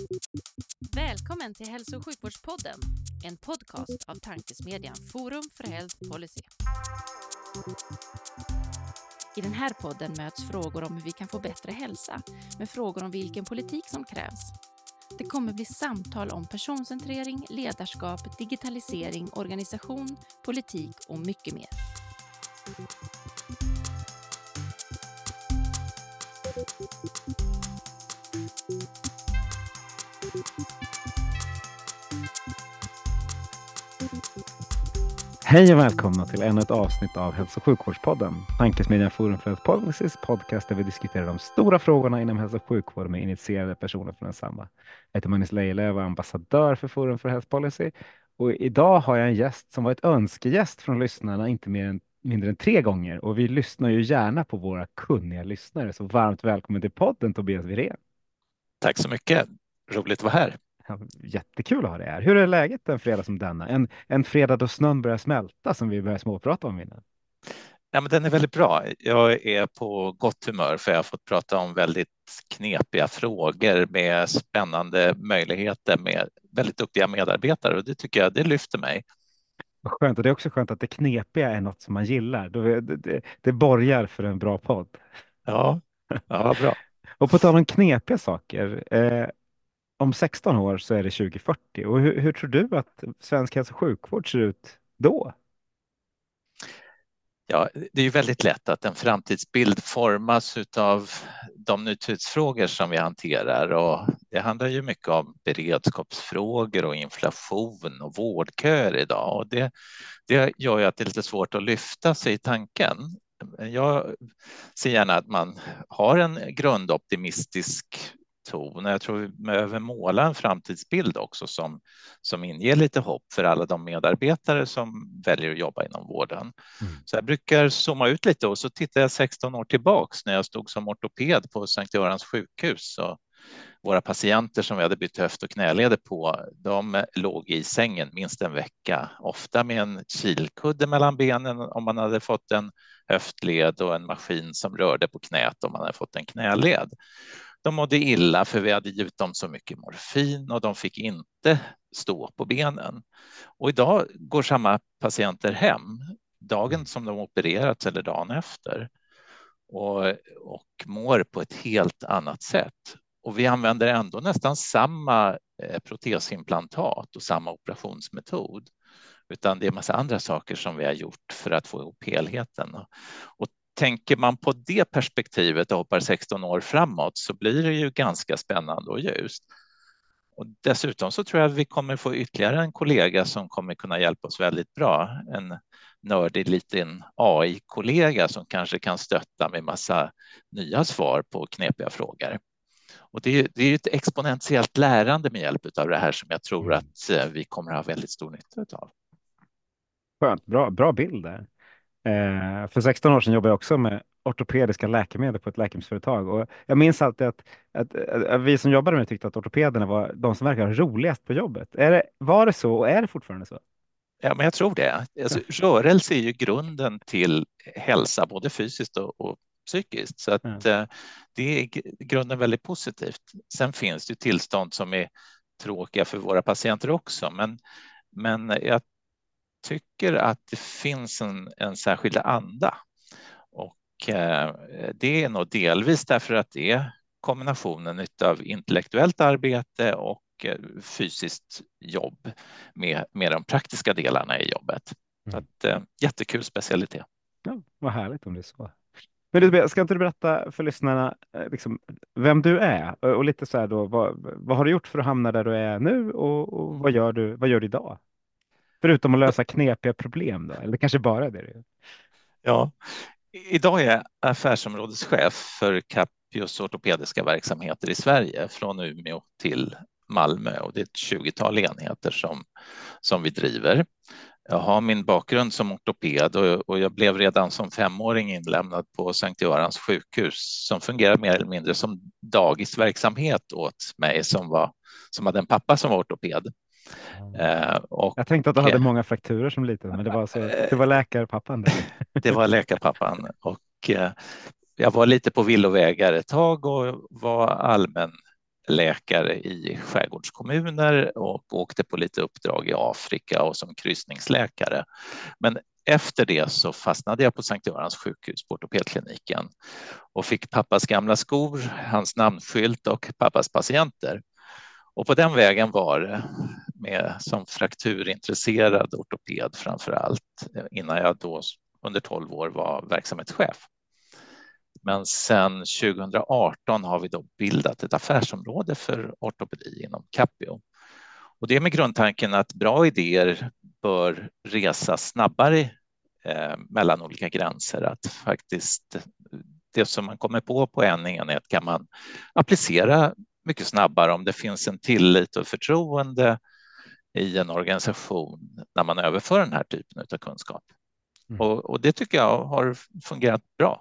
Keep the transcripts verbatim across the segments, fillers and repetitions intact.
Välkommen till Hälso- och sjukvårdspodden, en podcast av tankesmedjan Forum för Health Policy. I den här podden möts frågor om hur vi kan få bättre hälsa med frågor om vilken politik som krävs. Det kommer bli samtal om personcentrering, ledarskap, digitalisering, organisation, politik och mycket mer. Hej och välkomna till ännu ett avsnitt av Hälso- och sjukvårdspodden. Tankesmedjan Forum för Health Policys podcast där vi diskuterar de stora frågorna inom hälso- och sjukvård med initierade personer från densamma. Jag heter Magnus Lejelöw och är ambassadör för Forum för Health Policy. Och idag har jag en gäst som var ett önskegäst från lyssnarna inte mer än, mindre än tre gånger. Och vi lyssnar ju gärna på våra kunniga lyssnare. Så varmt välkommen till podden, Tobias Wirén. Tack så mycket. Roligt att vara här. Ja, jättekul att ha dig här. Hur är läget en fredag som denna? En, en fredag då snön börjar smälta som vi börjar småprata om innan. Ja, men den är väldigt bra. Jag är på gott humör för jag har fått prata om väldigt knepiga frågor med spännande möjligheter med väldigt duktiga medarbetare och det tycker jag det lyfter mig. Vad skönt, och det är också skönt att det knepiga är något som man gillar. Då är det, det, det borgar för en bra podd. Ja, ja bra. Och på tal om knepiga saker. Eh, om sexton år så är det tjugo fyrtio. Och hur, hur tror du att svensk hälso- och sjukvård ser ut då? Ja, det är ju väldigt lätt att en framtidsbild formas av de nutidsfrågor som vi hanterar och det handlar ju mycket om beredskapsfrågor och inflation och vårdköer idag och det, det gör ju att det är lite svårt att lyfta sig i tanken. Jag ser gärna att man har en grundoptimistisk ton. Jag tror vi behöver måla en framtidsbild också som, som inger lite hopp för alla de medarbetare som väljer att jobba inom vården. Mm. Så jag brukar zooma ut lite och så tittar jag sexton år tillbaks när jag stod som ortoped på Sankt Görans sjukhus. Och våra patienter som vi hade bytt höft- och knäleder på, de låg i sängen minst en vecka, ofta med en kilkudde mellan benen om man hade fått en höftled och en maskin som rörde på knät om man hade fått en knäled. De mådde illa för vi hade givit dem så mycket morfin och de fick inte stå på benen. Och idag går samma patienter hem dagen som de opererats eller dagen efter och, och mår på ett helt annat sätt. Och vi använder ändå nästan samma protesimplantat och samma operationsmetod. Utan det är en massa andra saker som vi har gjort för att få ihop helheten. Och tänker man på det perspektivet och hoppar sexton år framåt så blir det ju ganska spännande och ljust. Och dessutom så tror jag att vi kommer få ytterligare en kollega som kommer kunna hjälpa oss väldigt bra. En nördig liten A I-kollega som kanske kan stötta med massa nya svar på knepiga frågor. Och det är, det är ett exponentiellt lärande med hjälp av det här som jag tror att vi kommer att ha väldigt stor nytta av. Skönt, bra, bra bild där. Eh, för sexton år sedan jobbade jag också med ortopediska läkemedel på ett läkemedelsföretag. Och jag minns alltid att, att, att vi som jobbade med det tyckte att ortopederna var de som verkar roligast på jobbet. Är det, var det så och är det fortfarande så? Ja, men jag tror det. Alltså, rörelse är ju grunden till hälsa, både fysiskt och, och psykiskt. Så att, mm. eh, det är i grunden väldigt positivt. Sen finns det tillstånd som är tråkiga för våra patienter också. Men, men jag tycker att det finns en, en särskild anda. Och eh, det är nog delvis därför att det är kombinationen av intellektuellt arbete och fysiskt jobb med, med de praktiska delarna i jobbet. Så att, eh, jättekul specialitet. Ja, vad härligt om det är så. Men du, ska inte du berätta för lyssnarna liksom, vem du är och lite så här då, vad, vad har du gjort för att hamna där du är nu och, och vad gör du, vad gör du idag? Förutom att lösa knepiga problem då, eller kanske bara det? Ja, idag är jag affärsområdeschef för Capios ortopediska verksamheter i Sverige från Umeå till Malmö och det är ett tjugotal enheter som, som vi driver. Jag har min bakgrund som ortoped och, och jag blev redan som femåring inlämnad på Sankt Görans sjukhus som fungerar mer eller mindre som dagisverksamhet åt mig som, var, som hade en pappa som var ortoped. Uh, och, jag tänkte att du hade många frakturer som liten, men det var, så, det var läkarpappan. Där. Det var läkarpappan och uh, jag var lite på villovägar ett tag och var allmän läkare i skärgårdskommuner och åkte på lite uppdrag i Afrika och som kryssningsläkare. Men efter det så fastnade jag på Sankt Görans sjukhus på ortopedkliniken och fick pappas gamla skor, hans namnskylt och pappas patienter. Och på den vägen var det med, som frakturintresserad ortoped framför allt, innan jag då under tolv år var verksamhetschef. Men sedan tjugo arton har vi då bildat ett affärsområde för ortopedi inom Capio. Och det är med grundtanken att bra idéer bör resa snabbare eh, mellan olika gränser. Att faktiskt det som man kommer på på en enhet kan man applicera mycket snabbare om det finns en tillit och förtroende i en organisation när man överför den här typen av kunskap. Mm. Och, och det tycker jag har fungerat bra.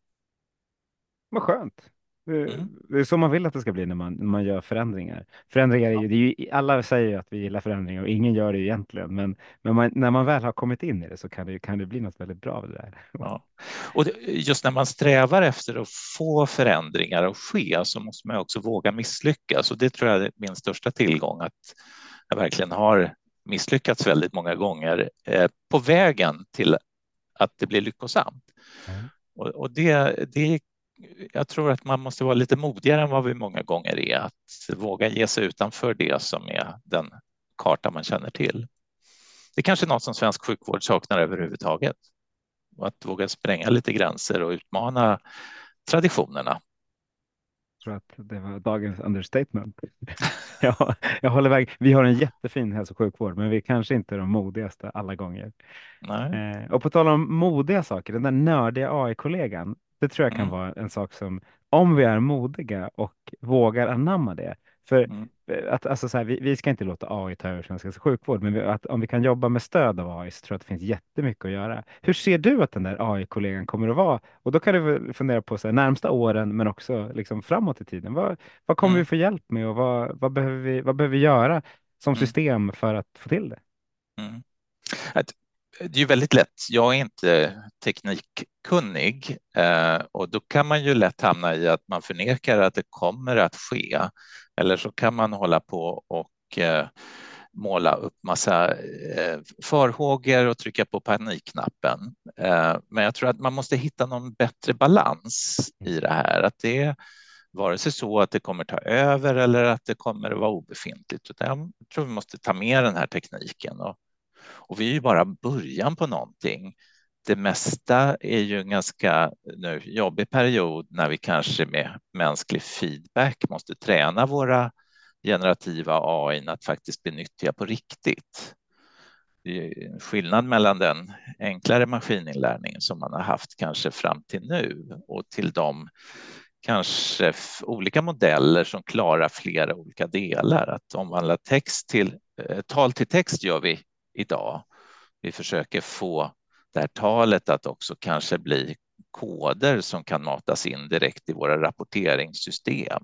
Vad skönt. Mm. Det är så man vill att det ska bli när man, när man gör förändringar. Förändringar är ju, det är ju, alla säger ju att vi gillar förändringar och ingen gör det egentligen. Men, men man, när man väl har kommit in i det så kan det, kan det bli något väldigt bra av det där. Ja. Och det, just när man strävar efter att få förändringar att ske så måste man också våga misslyckas. Och det tror jag är min största tillgång, att jag verkligen har misslyckats väldigt många gånger eh, på vägen till att det blir lyckosamt. Mm. Och, och det, det jag tror att man måste vara lite modigare än vad vi många gånger är, att våga ge sig utanför det som är den karta man känner till. Det är kanske något som svensk sjukvård saknar överhuvudtaget. Och att våga spränga lite gränser och utmana traditionerna. Jag tror att det var dagens understatement. ja, jag håller väg. Vi har en jättefin hälso- och sjukvård, men vi är kanske inte är de modigaste alla gånger. Nej. Eh, och på tal om modiga saker, den där nördiga A I-kollegan, det tror jag kan mm. vara en sak som, om vi är modiga och vågar anamma det. För mm. att, alltså så här, vi, vi ska inte låta A I ta över svensk sjukvård, men vi, att, om vi kan jobba med stöd av A I så tror jag att det finns jättemycket att göra. Hur ser du att den där A I-kollegan kommer att vara? Och då kan du väl fundera på så här, närmsta åren, men också liksom framåt i tiden. Vad, vad kommer mm. vi få hjälp med och vad, vad, behöver vi, vad behöver vi göra som mm. system för att få till det? Mm. Att Det är ju väldigt lätt. Jag är inte teknikkunnig eh, och då kan man ju lätt hamna i att man förnekar att det kommer att ske. Eller så kan man hålla på och eh, måla upp massa eh, farhågor och trycka på panikknappen. Eh, men jag tror att man måste hitta någon bättre balans i det här. Att det är vare sig så att det kommer ta över eller att det kommer att vara obefintligt. Utan jag tror vi måste ta med den här tekniken och Och vi är ju bara början på någonting. Det mesta är ju en ganska nu, jobbig period när vi kanske med mänsklig feedback måste träna våra generativa A I att faktiskt bli nyttiga på riktigt. Det är en skillnad mellan den enklare maskininlärningen som man har haft kanske fram till nu och till de kanske olika modeller som klarar flera olika delar. Att omvandla text till, eh, tal till text gör vi idag. Vi försöker få det här talet att också kanske bli koder som kan matas in direkt i våra rapporteringssystem.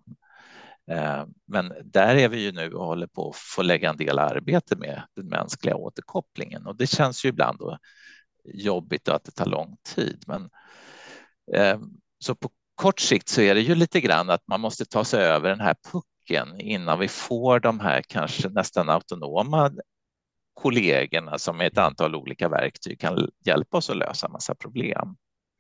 Men där är vi ju nu och håller på att få lägga en del arbete med den mänskliga återkopplingen och det känns ju ibland då jobbigt att det tar lång tid. Men så på kort sikt så är det ju lite grann att man måste ta sig över den här pucken innan vi får de här kanske nästan autonoma kollegorna som med ett antal olika verktyg kan hjälpa oss att lösa massa problem.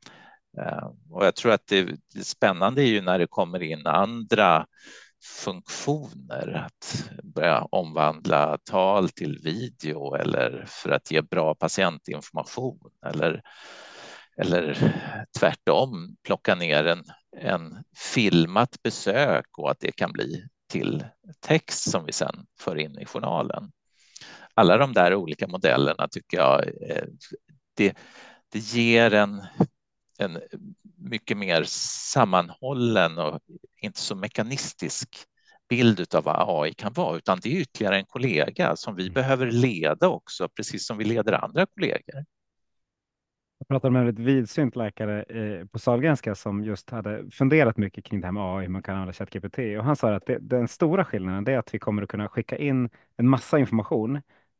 Och jag tror att det, det spännande är ju när det kommer in andra funktioner, att börja omvandla tal till video eller för att ge bra patientinformation eller, eller tvärtom plocka ner en, en filmat besök och att det kan bli till text som vi sedan för in i journalen. Alla de där olika modellerna tycker jag det, det ger en, en mycket mer sammanhållen och inte så mekanistisk bild av vad A I kan vara, utan det är ytterligare en kollega som vi behöver leda också, precis som vi leder andra kollegor. Jag pratade med en väldigt vidsynt läkare eh, på Sahlgrenska som just hade funderat mycket kring det här med A I, man kan använda ChatGPT, och han sa att det, den stora skillnaden är att vi kommer att kunna skicka in en massa information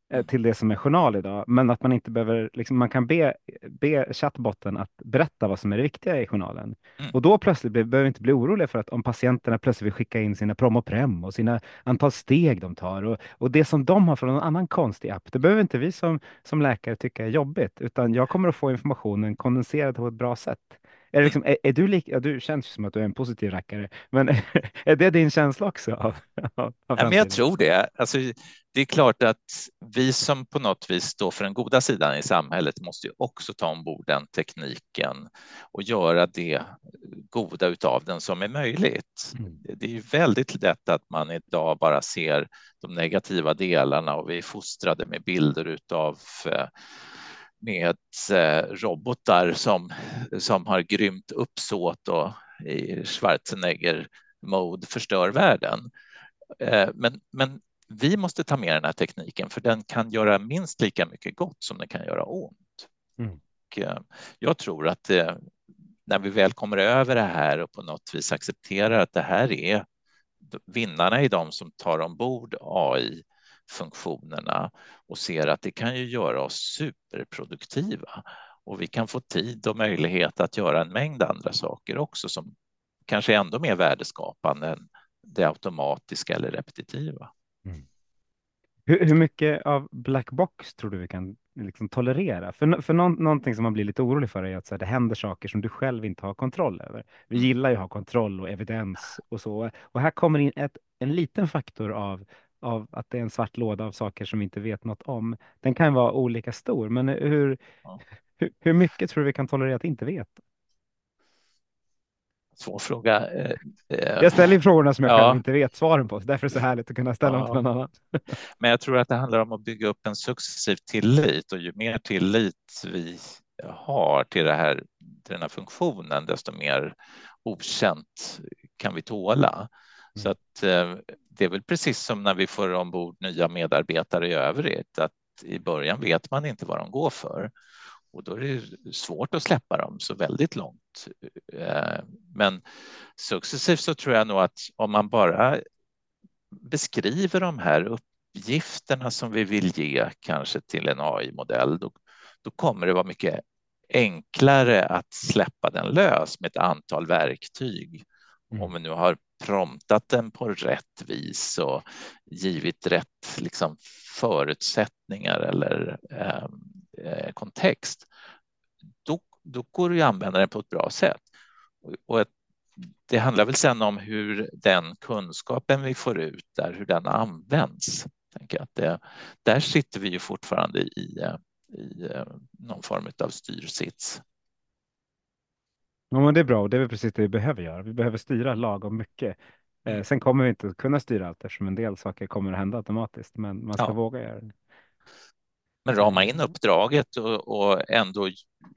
eh, till det som är journal idag, men att man inte behöver, liksom, man kan be, be chattbotten att berätta vad som är det viktiga i journalen. Mm. Och då plötsligt be, behöver vi inte bli oroliga för att om patienterna plötsligt vill skicka in sina prom och prem och sina antal steg de tar och, och det som de har från någon annan konstig app, det behöver inte vi som, som läkare tycka är jobbigt, utan jag kommer att få informationen kondenserad på ett bra sätt. Är, det Mm. liksom, är, är du lik, ja, du känns ju som att du är en positiv rackare, men är det din känsla också av, av, av Ja, men framtiden? jag tror det. Alltså, det är klart att vi som på något vis står för den goda sidan i samhället måste ju också ta ombord den tekniken och göra det goda utav den som är möjligt. Mm. Det är ju väldigt lätt att man idag bara ser de negativa delarna och vi är fostrade med bilder utav med robotar som, som har grymt uppsåt och i Schwarzenegger-mode förstör världen. Men, men vi måste ta med den här tekniken för den kan göra minst lika mycket gott som den kan göra ont. Mm. Och jag tror att det, när vi väl kommer över det här och på något vis accepterar att det här är vinnarna i de som tar ombord A I-funktionerna och ser att det kan ju göra oss superproduktiva och vi kan få tid och möjlighet att göra en mängd andra saker också som kanske är ändå mer värdeskapande än det automatiska eller repetitiva. Mm. Hur, hur mycket av black box tror du vi kan liksom tolerera? För, för någon, någonting som man blir lite orolig för är att så här, det händer saker som du själv inte har kontroll över. Vi Mm. gillar ju att ha kontroll och evidens och så. Och här kommer in ett, en liten faktor av, av att det är en svart låda av saker som vi inte vet något om. Den kan vara olika stor, men hur, Ja. hur, hur mycket tror du vi kan tolerera att inte veta? Svår fråga. Jag ställer ju frågorna som jag ja. själv inte vet svaren på, så därför är det så härligt att kunna ställa Ja. dem till någon annan. Men jag tror att det handlar om att bygga upp en successiv tillit och ju mer tillit vi har till, det här, till den här funktionen, desto mer okänt kan vi tåla. Mm. Så att eh, det är väl precis som när vi får ombord nya medarbetare i övrigt, att i början vet man inte vad de går för. Och då är det svårt att släppa dem så väldigt långt. Men successivt så tror jag nog att om man bara beskriver de här uppgifterna som vi vill ge kanske till en A I-modell, då, då kommer det vara mycket enklare att släppa den lös med ett antal verktyg. Mm. Om vi nu har promptat den på rätt vis och givit rätt liksom, förutsättningar eller eh, kontext, då, då går det ju att använda den på ett bra sätt. Och ett, det handlar väl sen om hur den kunskapen vi får ut där, hur den används. Jag tänker att det, där sitter vi ju fortfarande i, i någon form av styrsits. Ja, men det är bra och det är väl precis det vi behöver göra. Vi behöver styra lagom mycket. Mm. Eh, sen kommer vi inte kunna styra allt eftersom en del saker kommer att hända automatiskt, men man ska ja. våga göra det. Men rama in uppdraget och, och ändå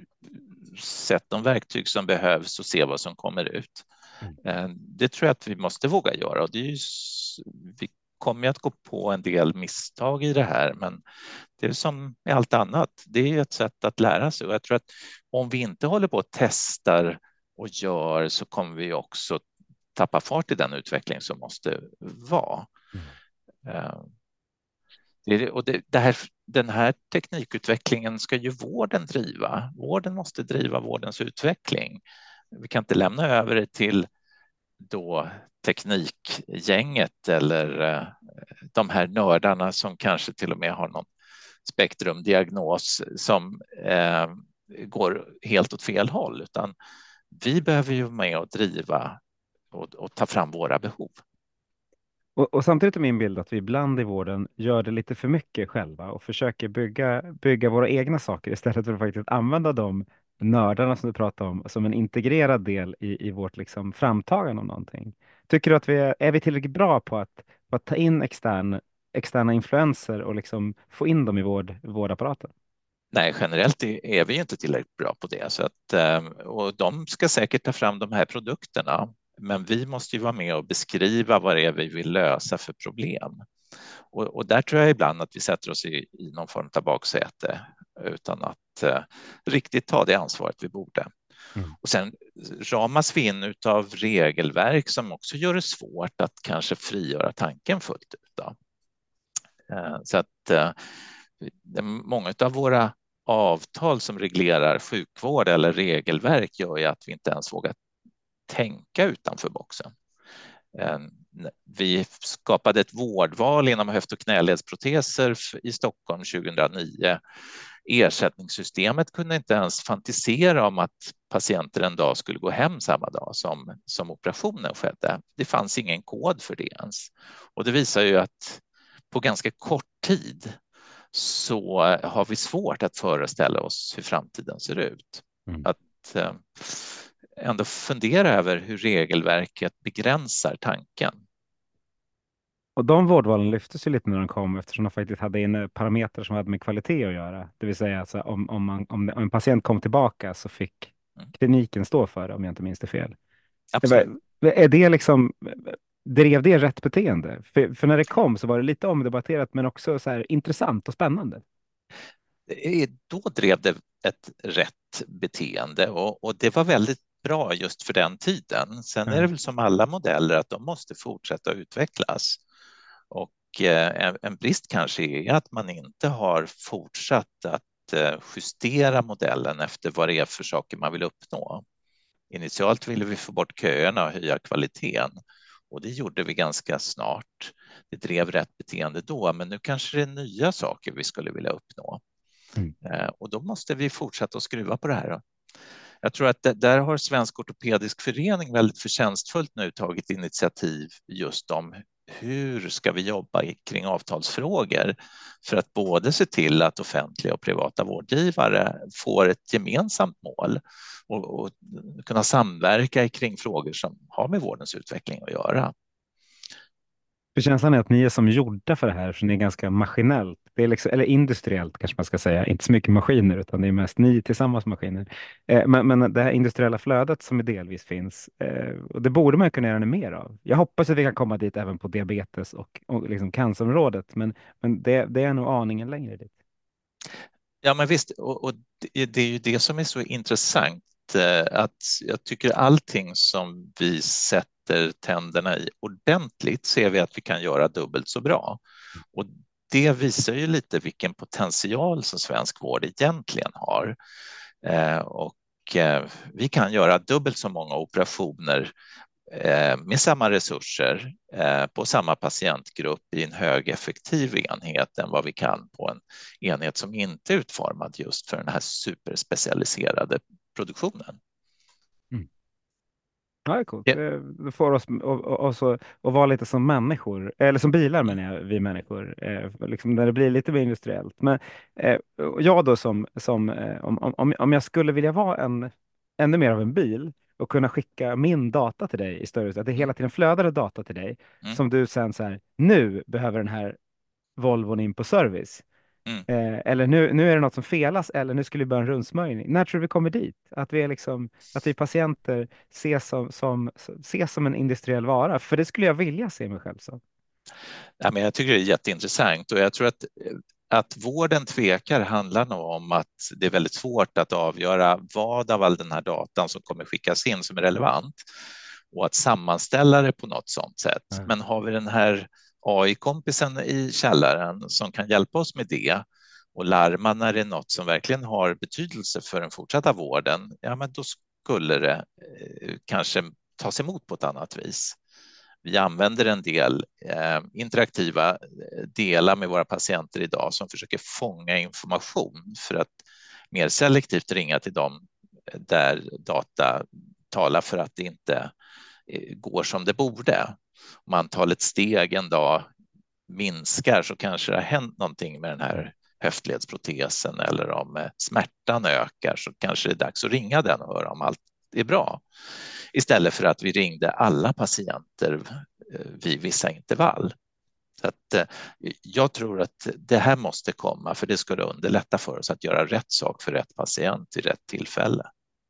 sätta de verktyg som behövs och se vad som kommer ut. Mm. Det tror jag att vi måste våga göra och det är ju, vi kommer att gå på en del misstag i det här, men det är som med allt annat. Det är ett sätt att lära sig och jag tror att om vi inte håller på och testar och gör så kommer vi också tappa fart i den utveckling som måste vara. Mm. Det, och det, det här, den här teknikutvecklingen ska ju vården driva. Vården måste driva vårdens utveckling. Vi kan inte lämna över det till då teknikgänget eller de här nördarna som kanske till och med har någon spektrumdiagnos som eh, går helt åt fel håll, utan vi behöver ju vara med och driva och, och ta fram våra behov. Och, och samtidigt är min bild att vi ibland i vården gör det lite för mycket själva och försöker bygga, bygga våra egna saker istället för att faktiskt använda de nördarna som du pratar om som en integrerad del i, i vårt liksom framtagande av någonting. Tycker du att vi är, är vi tillräckligt bra på att, på att ta in extern, externa influenser och liksom få in dem i vård, vårdapparaten? Nej, generellt är vi inte tillräckligt bra på det. Så att, och de ska säkert ta fram de här produkterna. Men vi måste ju vara med och beskriva vad det är vi vill lösa för problem. Och, och där tror jag ibland att vi sätter oss i, i någon form av baksäte utan att eh, riktigt ta det ansvaret vi borde. Mm. Och sen ramas vi in av regelverk som också gör det svårt att kanske frigöra tanken fullt ut. Då. Eh, så att eh, många av våra avtal som reglerar sjukvård eller regelverk gör ju att vi inte ens vågar tänka utanför boxen. Vi skapade ett vårdval inom höft- och knäledsproteser i Stockholm tjugohundranio. Ersättningssystemet kunde inte ens fantisera om att patienter en dag skulle gå hem samma dag som, som operationen skedde. Det fanns ingen kod för det ens. Och det visar ju att på ganska kort tid så har vi svårt att föreställa oss hur framtiden ser ut. Mm. Att eh, ändå fundera över hur regelverket begränsar tanken. Och de vårdvalen lyftes ju lite när de kom eftersom de faktiskt hade in parametrar som hade med kvalitet att göra. Det vill säga alltså, om, om, man, om en patient kom tillbaka så fick mm. kliniken stå för det, om jag inte minns det fel. Absolut. Är det liksom, drev det rätt beteende? För, för när det kom så var det lite omdebatterat men också så här intressant och spännande. Då drev det ett rätt beteende och, och det var väldigt bra just för den tiden. Sen är det väl som alla modeller att de måste fortsätta utvecklas. Och eh, en brist kanske är att man inte har fortsatt att eh, justera modellen efter vad det är för saker man vill uppnå. Initialt ville vi få bort köerna och höja kvaliteten och det gjorde vi ganska snart. Det drev rätt beteende då, men nu kanske det är nya saker vi skulle vilja uppnå. Mm. Eh, och då måste vi fortsätta att skruva på det här. Jag tror att där har Svensk ortopedisk förening väldigt förtjänstfullt nu tagit initiativ just om hur ska vi jobba kring avtalsfrågor för att både se till att offentliga och privata vårdgivare får ett gemensamt mål och, och kunna samverka kring frågor som har med vårdens utveckling att göra. För känslan är att ni är som gjorda för det här, så ni är ganska maskinellt, det är liksom, eller industriellt kanske man ska säga, inte så mycket maskiner utan det är mest ni tillsammans maskiner. Eh, men, men det här industriella flödet som delvis finns, eh, och det borde man kunna göra mer av. Jag hoppas att vi kan komma dit även på diabetes och, och liksom cancerområdet, men, men det, det är nog aningen längre dit. Ja men visst, och, och det, det är ju det som är så intressant, eh, att jag tycker allting som vi sätter tänderna i ordentligt ser vi att vi kan göra dubbelt så bra. Och det visar ju lite vilken potential som svensk vård egentligen har. Eh, och eh, vi kan göra dubbelt så många operationer eh, med samma resurser eh, på samma patientgrupp i en högeffektiv enhet än vad vi kan på en enhet som inte är utformad just för den här superspecialiserade produktionen. Mm. Ja, det är coolt. Yeah. Det får oss att vara lite som människor, eller som bilar menar jag, vi människor, eh, liksom när det blir lite mer industriellt. Men eh, jag då som, som eh, om, om, om jag skulle vilja vara en, ännu mer av en bil och kunna skicka min data till dig i större utsträckning, att det hela tiden flödar data till dig, mm. som du sen så här, nu behöver den här Volvon in på service. Mm. Eh, eller nu, nu är det något som felas, eller nu skulle vi börja en rundsmörjning. När tror du vi kommer dit? Att vi, är liksom, att vi patienter ses som, som, ses som en industriell vara? För det skulle jag vilja se mig själv som. Ja, men jag tycker det är jätteintressant och jag tror att, att vården tvekar handlar nog om att det är väldigt svårt att avgöra vad av all den här datan som kommer skickas in som är relevant och att sammanställa det på något sådant sätt. Mm. Men har vi den här A I-kompisen i källaren som kan hjälpa oss med det och larma när det är något som verkligen har betydelse för den fortsatta vården, ja men då skulle det eh, kanske tas emot på ett annat vis. Vi använder en del eh, interaktiva delar med våra patienter idag som försöker fånga information för att mer selektivt ringa till dem där data talar för att det inte eh, går som det borde. Om antalet steg en dag minskar så kanske det har hänt någonting med den här höftledsprotesen, eller om smärtan ökar så kanske det är dags att ringa den och höra om allt är bra. Istället för att vi ringde alla patienter vid vissa intervall. Så att, jag tror att det här måste komma för det skulle underlätta för oss att göra rätt sak för rätt patient i rätt tillfälle.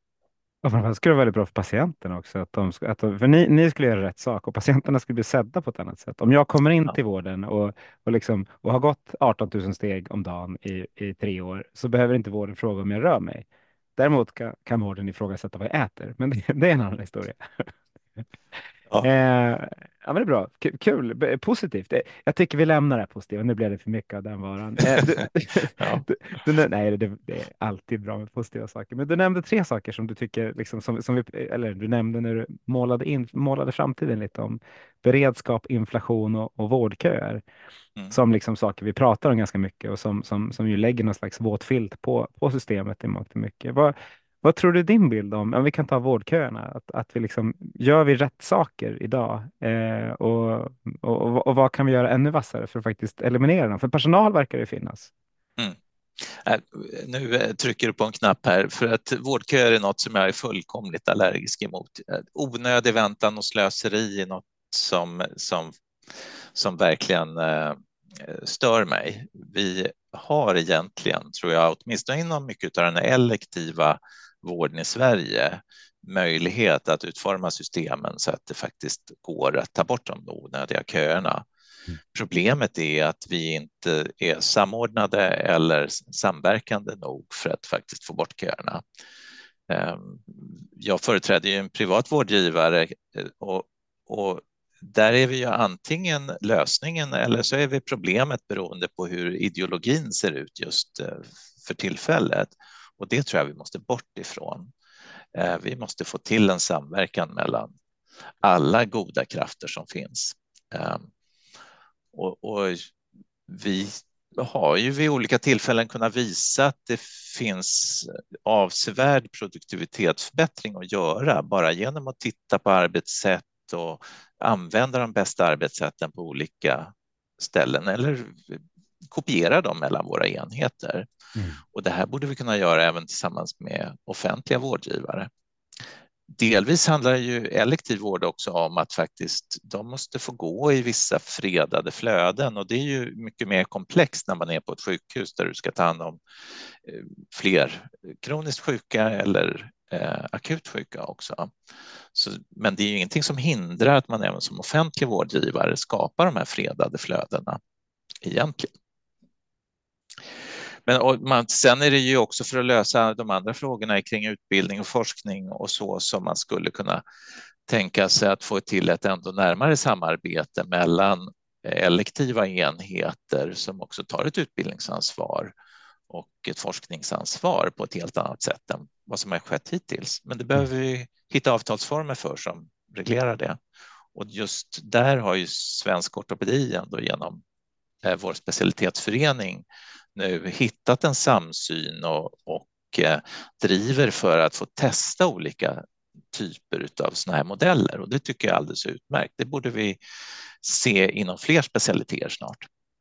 Och framförallt skulle det vara väldigt bra för patienterna också. Att de, att de, för ni, ni skulle göra rätt sak och patienterna skulle bli sedda på ett annat sätt. Om jag kommer in ja. till vården och, och, liksom, och har gått arton tusen steg om dagen i, i tre år så behöver inte vården fråga om jag rör mig. Däremot kan, kan vården ifrågasätta vad jag äter. Men det, det är en annan historia. Ja. Eh, Ja, men det är bra. K- Kul. B- Positivt. Eh, Jag tycker vi lämnar det här positiva. Nu blev det för mycket av den varan. Eh, Du, Ja. du, du, nä- nej, det, det är alltid bra med positiva saker. Men du nämnde tre saker som du tycker, liksom, som, som vi, eller du nämnde när du målade, in, målade framtiden lite om beredskap, inflation och, och vårdköer. Mm. Som liksom saker vi pratar om ganska mycket och som, som, som ju lägger någon slags våt filt på, på systemet i mångt och mycket. Vad, vad tror du är din bild om, om vi kan ta vårdköerna, att, att vi liksom, gör vi rätt saker idag? Eh, och, och, och vad kan vi göra ännu vassare för att faktiskt eliminera dem? För personal verkar det finnas. Mm. Äh, Nu eh, trycker du på en knapp här, för att vårdköer är något som jag är fullkomligt allergisk emot. Äh, Onödig väntan och slöseri är något som, som, som verkligen eh, stör mig. Vi har egentligen, tror jag, åtminstone inom mycket av den elektiva vården i Sverige, möjlighet att utforma systemen så att det faktiskt går att ta bort de onödiga köerna. Mm. Problemet är att vi inte är samordnade eller samverkande nog för att faktiskt få bort köerna. Jag företräder ju en privat vårdgivare och, och där är vi ju antingen lösningen eller så är vi problemet beroende på hur ideologin ser ut just för tillfället. Och det tror jag vi måste bort ifrån. Vi måste få till en samverkan mellan alla goda krafter som finns. Och, och vi har ju vid olika tillfällen kunnat visa att det finns avsevärd produktivitetsförbättring att göra bara genom att titta på arbetssätt och använda de bästa arbetssätten på olika ställen eller kopiera dem mellan våra enheter. Mm. Och det här borde vi kunna göra även tillsammans med offentliga vårdgivare. Delvis handlar ju elektiv vård också om att faktiskt de måste få gå i vissa fredade flöden och det är ju mycket mer komplext när man är på ett sjukhus där du ska ta hand om fler kroniskt sjuka eller eh, akut sjuka också. Så, men det är ju ingenting som hindrar att man även som offentlig vårdgivare skapar de här fredade flödena egentligen. Men och man, sen är det ju också för att lösa de andra frågorna kring utbildning och forskning och så som man skulle kunna tänka sig att få till ett ändå närmare samarbete mellan elektiva enheter som också tar ett utbildningsansvar och ett forskningsansvar på ett helt annat sätt än vad som har skett hittills. Men det behöver vi hitta avtalsformer för som reglerar det. Och just där har ju svensk ortopedi ändå genom vår specialitetsförening nu hittat en samsyn och, och eh, driver för att få testa olika typer av såna här modeller och det tycker jag är alldeles utmärkt. Det borde vi se inom fler specialiteter snart.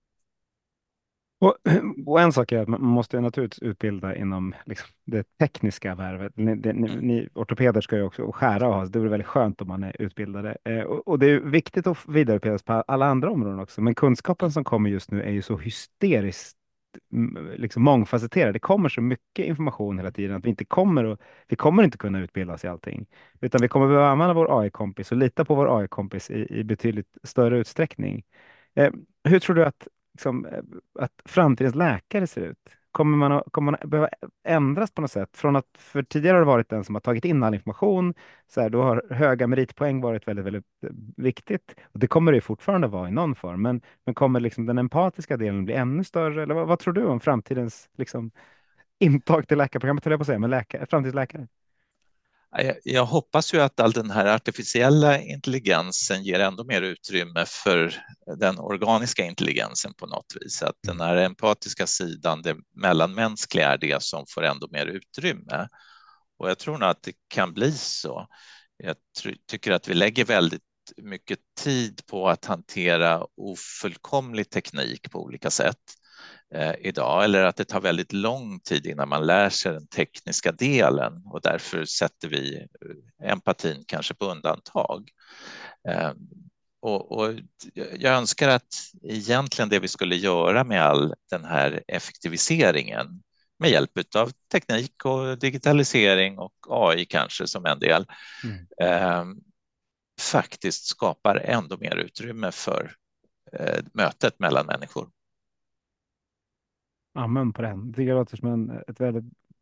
Och, och en sak är att man måste naturligtvis utbilda inom liksom, det tekniska värvet. Ni, det, ni, ni ortopeder ska ju också skära och ha, så det är väldigt skönt om man är utbildade. Eh, och, och det är viktigt att vidareutbildas på alla andra områden också. Men kunskapen som kommer just nu är ju så hysteriskt liksom mångfacetterad. Det kommer så mycket information hela tiden att vi inte kommer att, vi kommer inte kunna utbilda oss i allting. Utan vi kommer behöva använda vår A I-kompis och lita på vår A I-kompis i, i betydligt större utsträckning. Eh, hur tror du att liksom, att framtidens läkare ser ut? Kommer man, att, kommer man att behöva ändras på något sätt? Från att för tidigare har det varit den som har tagit in all information, så här, då har höga meritpoäng varit väldigt, väldigt viktigt. Och det kommer det fortfarande vara i någon form, men, men kommer liksom den empatiska delen bli ännu större? Eller vad, vad tror du om framtidens liksom, intag till läkarprogrammet, höll jag på att säga, men läkare, framtidsläkare? Jag hoppas ju att all den här artificiella intelligensen ger ändå mer utrymme för den organiska intelligensen på något vis. Att den här empatiska sidan, det mellanmänskliga, är det som får ändå mer utrymme. Och jag tror nog att det kan bli så. Jag tycker att vi lägger väldigt mycket tid på att hantera ofullkomlig teknik på olika sätt eh, idag, eller att det tar väldigt lång tid innan man lär sig den tekniska delen och därför sätter vi empatin kanske på undantag. Eh, och, och jag önskar att egentligen det vi skulle göra med all den här effektiviseringen med hjälp av teknik och digitalisering och A I kanske som en del, mm. eh, faktiskt skapar ändå mer utrymme för eh, mötet mellan människor. Amen på den. Det låter som en, ett väldigt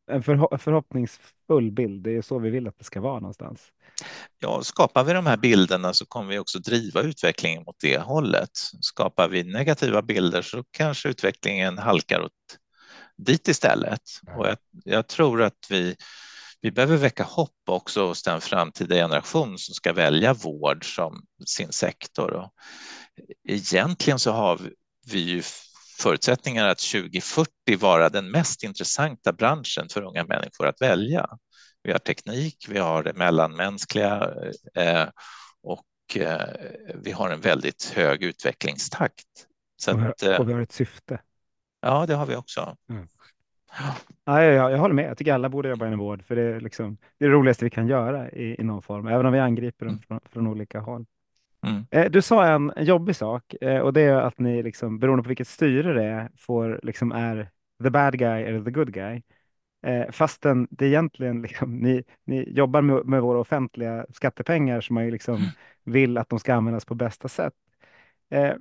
en förho- förhoppningsfull bild. Det är så vi vill att det ska vara någonstans. Ja, skapar vi de här bilderna så kommer vi också driva utvecklingen mot det hållet. Skapar vi negativa bilder så kanske utvecklingen halkar åt dit istället. Och jag, jag tror att vi, vi behöver väcka hopp också hos den framtida generation som ska välja vård som sin sektor. Och egentligen så har vi, vi ju förutsättningar att tjugo fyrtio vara den mest intressanta branschen för unga människor att välja. Vi har teknik, vi har det mellanmänskliga eh, och eh, vi har en väldigt hög utvecklingstakt. Så Och vi, har, att, eh, och vi har ett syfte. ja, det har vi också. Mm. Ja, jag, jag håller med. Jag tycker alla borde jobba inom vård, för det är, liksom, det är det roligaste vi kan göra i, i någon form, även om vi angriper dem Mm. från, från olika håll. Mm. Eh, du sa en, en jobbig sak, eh, och det är att ni, liksom, beroende på vilket styre det är, får, liksom, är the bad guy eller the good guy. Eh, fastän det egentligen, liksom, ni, ni jobbar med, med våra offentliga skattepengar som man ju liksom vill att de ska användas på bästa sätt. Eh,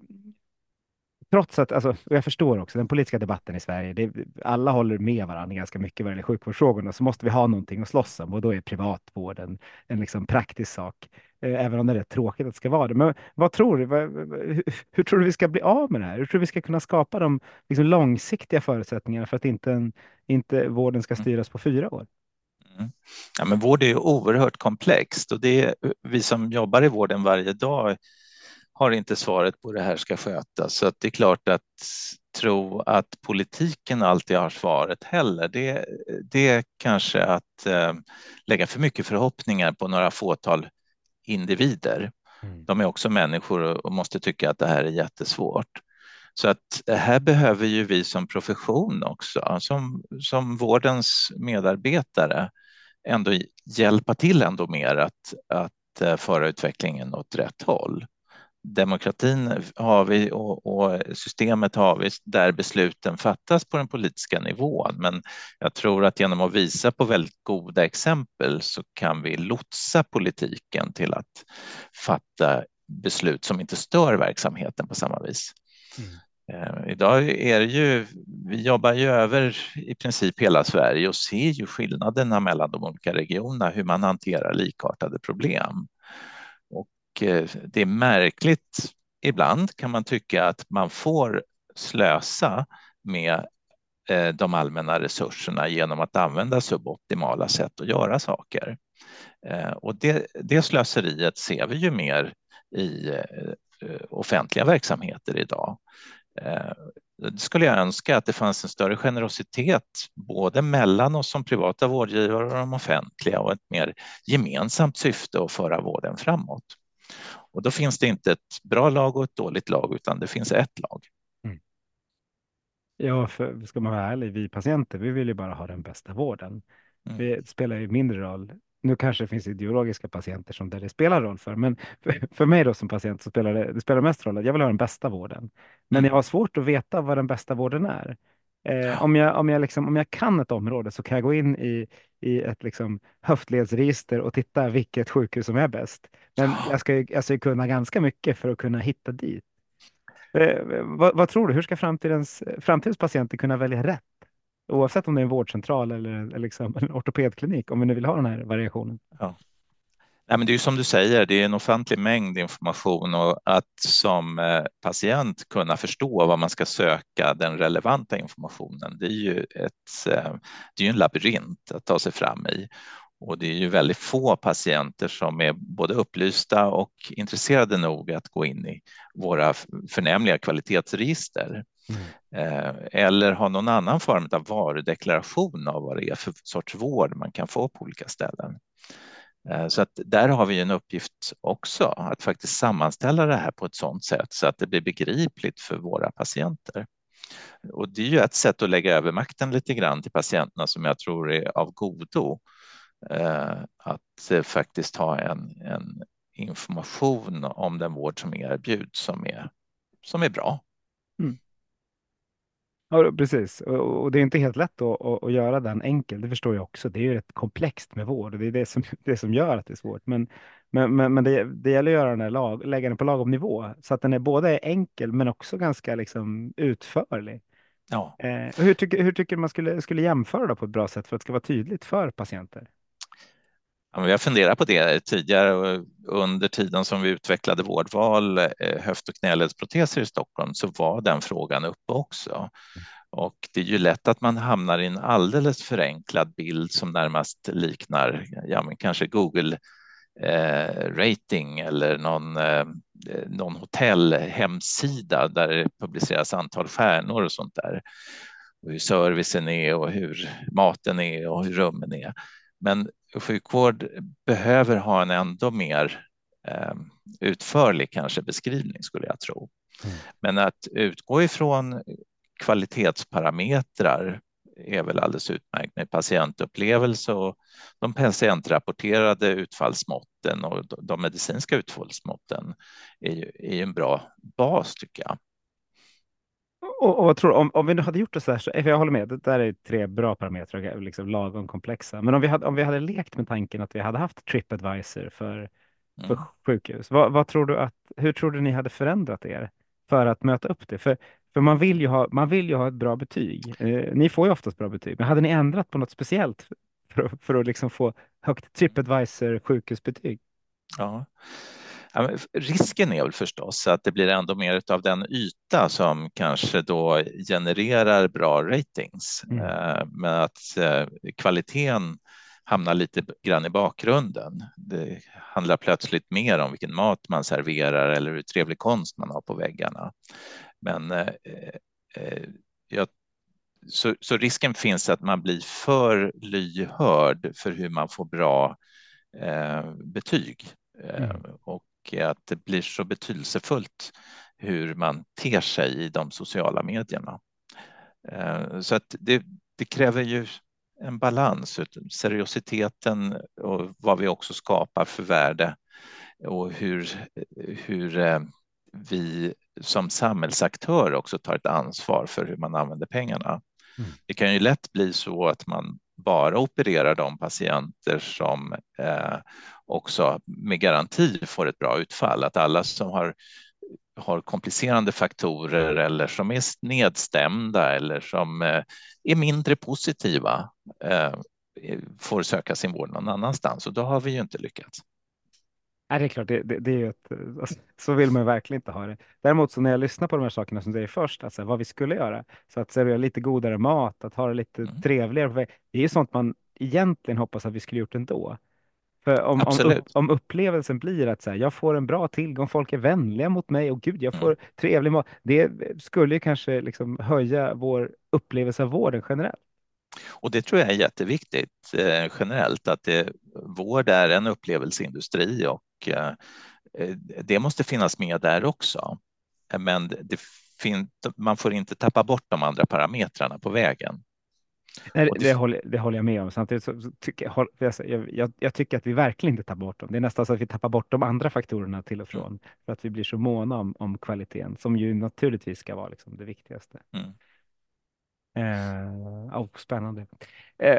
Trots att, alltså, och jag förstår också den politiska debatten i Sverige, det, alla håller med varandra ganska mycket vad det gäller sjukvårdsfrågorna, så måste vi ha någonting att slåss om och då är privatvård en, en liksom praktisk sak, eh, även om det är rätt tråkigt att det ska vara det. Men vad tror du, vad, hur, hur tror du vi ska bli av med det här? Hur tror du vi ska kunna skapa de liksom, långsiktiga förutsättningarna för att inte, en, inte vården ska styras på fyra år? Mm. Ja, men vård är ju oerhört komplext och det är, vi som jobbar i vården varje dag har inte svaret på hur det här ska skötas. Så att det är klart att tro att politiken alltid har svaret heller, det, det är kanske att eh, lägga för mycket förhoppningar på några fåtal individer. Mm. De är också människor och måste tycka att det här är jättesvårt. Så att här behöver ju vi som profession också, som, som vårdens medarbetare, ändå hjälpa till ändå mer att, att föra utvecklingen åt rätt håll. Demokratin har vi och, och systemet har vi där besluten fattas på den politiska nivån. Men jag tror att genom att visa på väldigt goda exempel så kan vi lotsa politiken till att fatta beslut som inte stör verksamheten på samma vis. Mm. Eh, idag är det ju, vi jobbar ju över i princip hela Sverige och ser ju skillnaderna mellan de olika regionerna, hur man hanterar likartade problem. Och eh, det är märkligt, ibland kan man tycka att man får slösa med eh, de allmänna resurserna genom att använda suboptimala sätt att göra saker. Eh, och det, det slöseriet ser vi ju mer i eh, offentliga verksamheter idag. Det skulle jag önska att det fanns en större generositet både mellan oss som privata vårdgivare och de offentliga och ett mer gemensamt syfte att föra vården framåt. Och då finns det inte ett bra lag och ett dåligt lag utan det finns ett lag. Mm. Ja, för ska man vara ärlig, vi patienter, vi vill ju bara ha den bästa vården. Mm. Det spelar ju mindre roll. Nu kanske det finns ideologiska patienter som där det spelar roll för, men för, för mig då som patient så spelar det, det spelar mest roll att jag vill ha den bästa vården. Men mm. jag har svårt att veta vad den bästa vården är. Eh, om, jag, om, jag liksom, om jag kan ett område så kan jag gå in i, i ett liksom höftledsregister och titta vilket sjukhus som är bäst. Men jag ska ju jag ska kunna ganska mycket för att kunna hitta dit. Eh, vad, vad tror du? Hur ska framtidens, framtidens patienter kunna välja rätt? Oavsett om det är en vårdcentral eller, eller liksom en ortopedklinik, om vi nu vill ha den här variationen. Ja. Nej, men det är ju som du säger, det är en ofantlig mängd information och att som patient kunna förstå vad man ska söka den relevanta informationen. Det är ju ett, det är ju en labyrint att ta sig fram i. Och det är ju väldigt få patienter som är både upplysta och intresserade nog att gå in i våra förnämliga kvalitetsregister. Mm. Eller ha någon annan form av varudeklaration av vad det är för sorts vård man kan få på olika ställen. Så att där har vi en uppgift också, att faktiskt sammanställa det här på ett sådant sätt så att det blir begripligt för våra patienter. Och det är ju ett sätt att lägga över makten lite grann till patienterna som jag tror är av godo. Att faktiskt ha en, en information om den vård som erbjuds som är, som är bra. Mm. Ja, precis. Och, och det är inte helt lätt att, att, att göra den enkel. Det förstår jag också. Det är ju rätt komplext med vård och det är det som, det som gör att det är svårt. Men, men, men, men det, det gäller att göra den här lag, lägga den på lagom nivå så att den är både enkel men också ganska liksom utförlig. Ja. Eh, och hur, tycker, hur tycker du man skulle, skulle jämföra då på ett bra sätt för att det ska vara tydligt för patienter? Ja, men vi har funderat på det tidigare och under tiden som vi utvecklade vårdval, eh, höft- och knäledsproteser i Stockholm, så var den frågan uppe också. Och det är ju lätt att man hamnar i en alldeles förenklad bild som närmast liknar, ja, men kanske Google eh, rating eller någon, eh, någon hotellhemsida där det publiceras antal stjärnor och sånt där. Och hur servicen är och hur maten är och hur rummen är. Men sjukvård behöver ha en ändå mer eh, utförlig kanske beskrivning, skulle jag tro. Mm. Men att utgå ifrån kvalitetsparametrar är väl alldeles utmärkt med patientupplevelse och de patientrapporterade utfallsmåtten och de medicinska utfallsmåtten är ju, är ju en bra bas, tycker jag. Och, och vad tror du, om, om vi nu hade gjort det så här, så, för jag håller med, det där är tre bra parametrar, liksom lagom komplexa. Men om vi hade, om vi hade lekt med tanken att vi hade haft TripAdvisor för, för Mm. sjukhus, vad, vad tror du att, hur tror du ni hade förändrat er för att möta upp det? För, för man vill ju ha, man vill ju ha ett bra betyg. Eh, ni får ju oftast bra betyg, men hade ni ändrat på något speciellt för, för att liksom få högt TripAdvisor sjukhusbetyg? Ja. Ja, men risken är väl förstås att det blir ändå mer av den yta som kanske då genererar bra ratings. Mm. Eh, men att eh, kvaliteten hamnar lite grann i bakgrunden. Det handlar plötsligt mer om vilken mat man serverar eller hur trevlig konst man har på väggarna. Men eh, eh, jag Så, så risken finns att man blir för lyhörd för hur man får bra eh, betyg eh, Mm. och att det blir så betydelsefullt hur man ter sig i de sociala medierna. Eh, så att det, det kräver ju en balans, seriositeten och vad vi också skapar för värde och hur, hur eh, vi som samhällsaktör också tar ett ansvar för hur man använder pengarna. Mm. Det kan ju lätt bli så att man bara opererar de patienter som eh, också med garanti får ett bra utfall. Att alla som har, har komplicerande faktorer eller som är nedstämda eller som eh, är mindre positiva eh, får söka sin vård någon annanstans. Och då har vi ju inte lyckats. Nej, det är klart, det, det, det är ju ett, alltså, så vill man ju verkligen inte ha det. Däremot så när jag lyssnar på de här sakerna som du säger först, alltså vad vi skulle göra, så att servera lite godare mat, att ha det lite Mm. trevligare på väg, det är ju sånt man egentligen hoppas att vi skulle gjort ändå. För om, om, upp, Absolut. om upplevelsen blir att så här, jag får en bra tillgång, folk är vänliga mot mig och gud, jag Mm. får trevlig mat, det skulle ju kanske liksom höja vår upplevelse av vården generellt. Och det tror jag är jätteviktigt eh, generellt, att det, vård är en upplevelseindustri och eh, det måste finnas med där också. Men det fin- man får inte tappa bort de andra parametrarna på vägen. Nej, Och det, det, det, håller, det håller jag med om. Samtidigt så, så tycker jag, jag, jag, jag tycker att vi verkligen inte tar bort dem. Det är nästan så att vi tappar bort de andra faktorerna till och från. mm, För att vi blir så måna om, om kvaliteten, som ju naturligtvis ska vara liksom det viktigaste. mm. Eh, oh, spännande. Eh,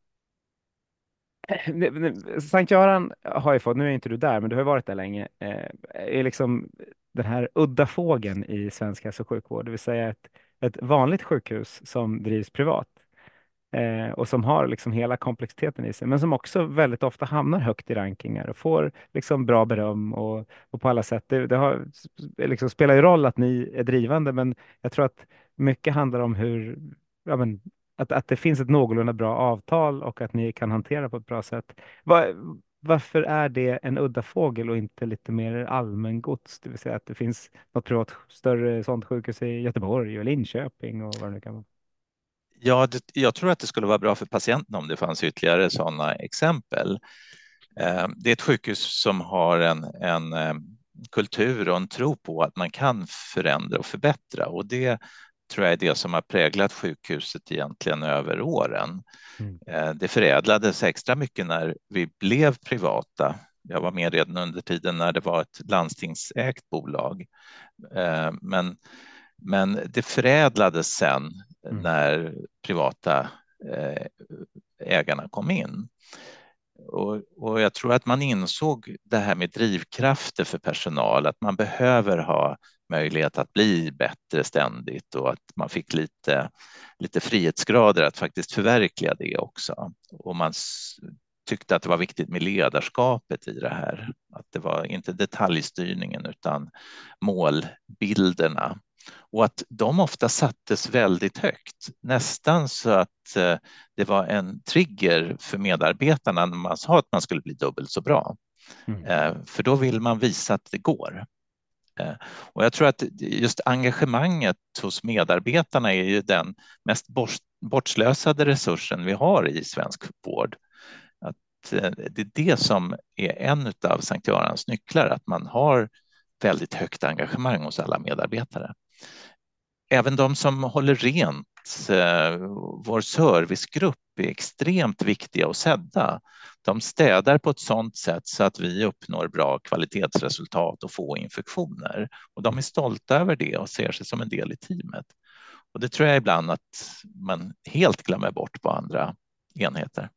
Sankt Göran har ju fått, nu är inte du där, men du har varit där länge, eh, är liksom den här udda fågeln i svensk hälso och sjukvård, det vill säga ett, ett vanligt sjukhus som drivs privat. Eh, och som har liksom hela komplexiteten i sig, men som också väldigt ofta hamnar högt i rankingar och får liksom bra beröm och, och på alla sätt. Det, det har, liksom, spelar ju roll att ni är drivande, men jag tror att mycket handlar om hur, ja, men, att, att det finns ett någorlunda bra avtal och att ni kan hantera på ett bra sätt. Var, varför är det en udda fågel och inte lite mer allmängods? Det vill säga att det finns något privat större sånt sjukhus i Göteborg och Linköping och vad det nu kan vara. Ja, det, jag tror att det skulle vara bra för patienten om det fanns ytterligare sådana exempel. Eh, det är ett sjukhus som har en, en eh, kultur och en tro på att man kan förändra och förbättra, och det tror jag är det som har präglat sjukhuset egentligen över åren. Mm. Eh, det förädlades extra mycket när vi blev privata. Jag var med redan under tiden när det var ett landstingsägt bolag. Eh, men, men det förädlades sen Mm. när privata eh, ägarna kom in. Och, och jag tror att man insåg det här med drivkrafter för personal, att man behöver ha möjlighet att bli bättre ständigt och att man fick lite, lite frihetsgrader att faktiskt förverkliga det också. Och man tyckte att det var viktigt med ledarskapet i det här. Att det var inte detaljstyrningen utan målbilderna. Och att de ofta sattes väldigt högt. Nästan så att eh, det var en trigger för medarbetarna när man sa att man skulle bli dubbelt så bra. Mm. Eh, för då vill man visa att det går. Eh, och jag tror att just engagemanget hos medarbetarna är ju den mest bort, bortslösade resursen vi har i svensk vård. Att eh, det är det som är en av Sankt Görans nycklar, att man har väldigt högt engagemang hos alla medarbetare. Även de som håller rent, eh, vår servicegrupp är extremt viktiga och sedda. De städar på ett sådant sätt så att vi uppnår bra kvalitetsresultat och få infektioner. Och de är stolta över det och ser sig som en del i teamet. Och det tror jag ibland att man helt glömmer bort på andra enheter.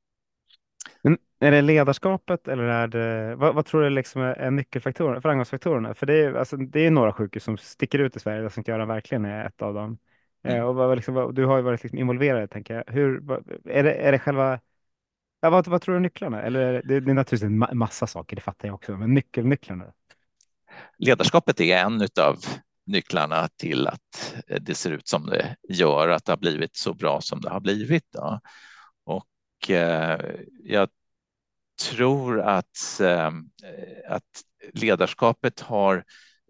Men är det ledarskapet eller är det, vad, vad tror du liksom är nyckelfaktorerna, framgångsfaktorerna? För det är, alltså, det är några sjukhus som sticker ut i Sverige, där Sankt Göran verkligen är ett av dem. Mm. Eh, och vad, liksom, du har ju varit liksom involverad, tänker jag. Hur, vad, är, det, är det själva, ja, vad, vad tror du är nycklarna? Eller är det, det är naturligtvis en ma- massa saker, det fattar jag också, men nyckelnycklarna? Ledarskapet är en av nycklarna till att det ser ut som det gör, att det har blivit så bra som det har blivit. Då. Och eh, jag tror att, eh, att ledarskapet har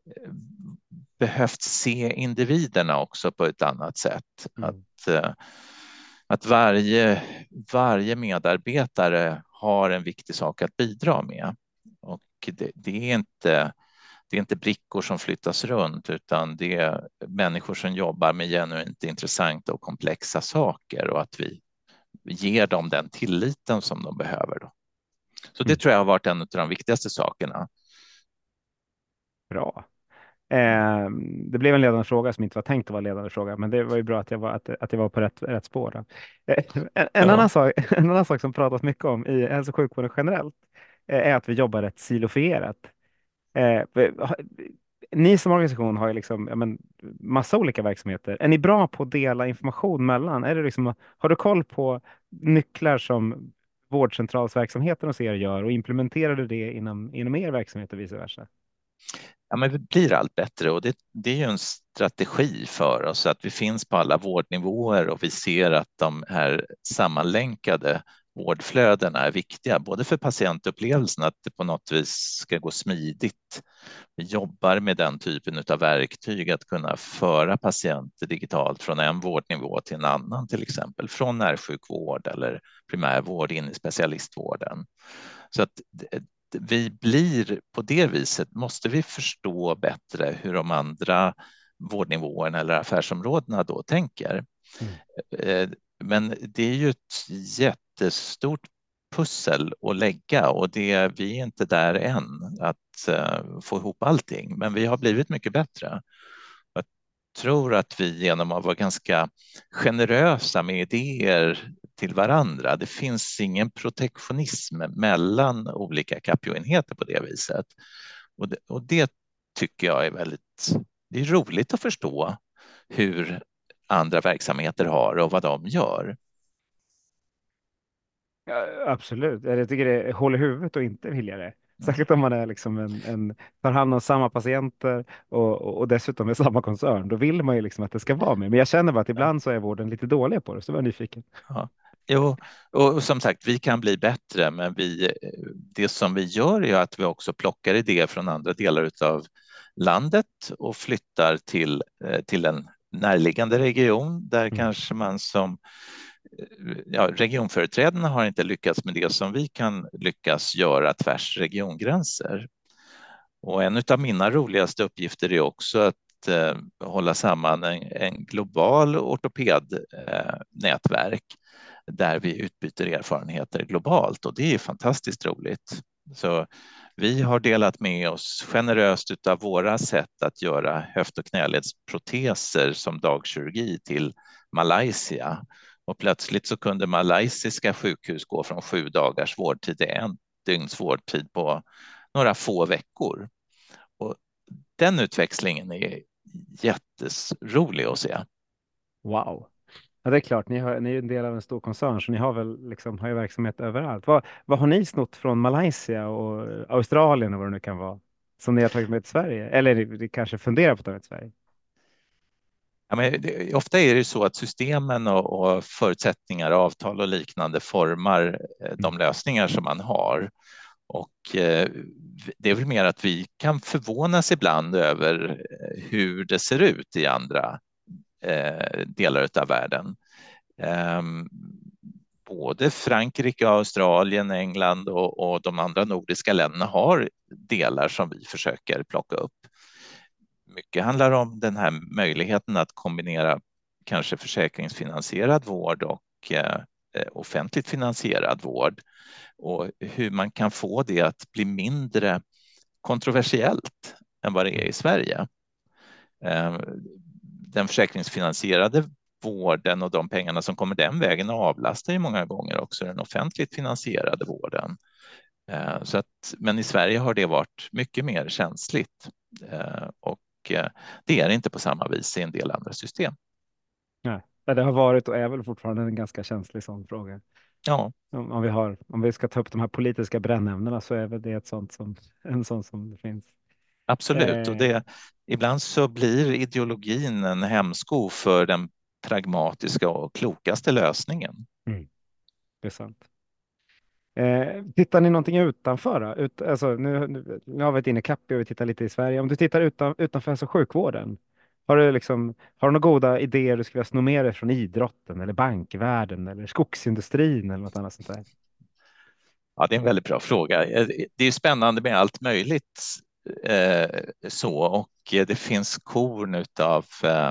behövt se individerna också på ett annat sätt. Mm. Att, eh, att varje, varje medarbetare har en viktig sak att bidra med. Och det, det är inte Det är inte brickor som flyttas runt, utan det är människor som jobbar med genuint intressanta och komplexa saker, och att vi ger dem den tilliten som de behöver. Då. Så det mm. tror jag har varit en av de viktigaste sakerna. Bra. Eh, det blev en ledande fråga som inte var tänkt att vara en ledande fråga, men det var ju bra att jag var, att, att jag var på rätt, rätt spår. Eh, en, en, ja. annan sak, en annan sak som pratas mycket om i hälso- och sjukvården generellt eh, är att vi jobbar rätt silofierat. Eh, ni som organisation har ju liksom, ja, men, massa olika verksamheter. Är ni bra på att dela information mellan? Är det liksom, har du koll på nycklar som vårdcentralsverksamheten hos er gör och implementerar du det inom, inom er verksamhet och vice versa? Ja, men vi blir allt bättre, och det, det är ju en strategi för oss att vi finns på alla vårdnivåer, och vi ser att de här sammanlänkade vårdflödena är viktiga, både för patientupplevelsen, att det på något vis ska gå smidigt. Vi jobbar med den typen av verktyg, att kunna föra patienter digitalt från en vårdnivå till en annan, till exempel från närsjukvård eller primärvård in i specialistvården. Så att vi blir på det viset, måste vi förstå bättre hur de andra vårdnivåerna eller affärsområdena då tänker. Mm. Men det är ju ett jättestort pussel att lägga, och det, vi är inte där än att uh, få ihop allting, men vi har blivit mycket bättre. Jag tror att vi genom att vara ganska generösa med idéer till varandra, det finns ingen protektionism mellan olika Capio-enheter på det viset. Och det, och det tycker jag är väldigt, det är roligt att förstå hur andra verksamheter har och vad de gör. Ja, absolut. Jag tycker det håller huvudet och inte vilja det. Särskilt om man är liksom en, en, tar hand om samma patienter och, och, och dessutom är samma koncern. Då vill man ju liksom att det ska vara med. Men jag känner bara att ibland så är vården lite dålig på det, så var jag nyfiken. Ja. Jo, och som sagt, vi kan bli bättre, men vi, det som vi gör är att vi också plockar idéer från andra delar av landet och flyttar till, till en närliggande region där mm. kanske man som ja, regionföreträdarna har inte lyckats med det som vi kan lyckas göra tvärs regiongränser. Och en av mina roligaste uppgifter är också att eh, hålla samman en, en global ortopednätverk eh, där vi utbyter erfarenheter globalt, och det är fantastiskt roligt. Så vi har delat med oss generöst av våra sätt att göra höft- och knäledsproteser som dagkirurgi till Malaysia. Och plötsligt så kunde malaysiska sjukhus gå från sju dagars vårdtid till en dygns vårdtid på några få veckor. Och den utväxlingen är jätterolig att se. Wow. Ja, det är klart, ni, har, ni är en del av en stor koncern så ni har väl liksom, har ju verksamhet överallt. Vad, vad har ni snott från Malaysia och Australien och vad det nu kan vara som ni har tagit med till Sverige? Eller ni, ni kanske funderar på att ta med till Sverige? Ja, men det, ofta är det så att systemen och, och förutsättningar, avtal och liknande formar de lösningar som man har. Och eh, det är väl mer att vi kan förvånas ibland över hur det ser ut i andra eh, delar av världen. Eh, både Frankrike, Australien, England och, och de andra nordiska länderna har delar som vi försöker plocka upp. Mycket handlar om den här möjligheten att kombinera kanske försäkringsfinansierad vård och eh, offentligt finansierad vård och hur man kan få det att bli mindre kontroversiellt än vad det är i Sverige. Eh, den försäkringsfinansierade vården och de pengarna som kommer den vägen avlastar ju många gånger också den offentligt finansierade vården. Eh, så att, men i Sverige har det varit mycket mer känsligt eh, och det är inte på samma vis i en del andra system. Nej, det har varit och är väl fortfarande en ganska känslig sån fråga. Ja. Om, om, vi har, om vi ska ta upp de här politiska brännämnena så är väl det ett sånt som, en sån som det finns. Absolut, Eh. och det, ibland så blir ideologin en hämsko för den pragmatiska och klokaste lösningen. Mm. Det är sant. Eh, tittar ni någonting utanför då? Ut, alltså, nu, nu, nu har vi ett inne Capio och vi tittar lite i Sverige. Om du tittar utan, utanför hälso- och sjukvården, har du, liksom, har du några goda idéer du skulle vilja sno med dig från idrotten eller bankvärlden eller skogsindustrin eller något annat sånt där? Ja, det är en väldigt bra fråga. Det är spännande med allt möjligt eh, så och det finns korn utav,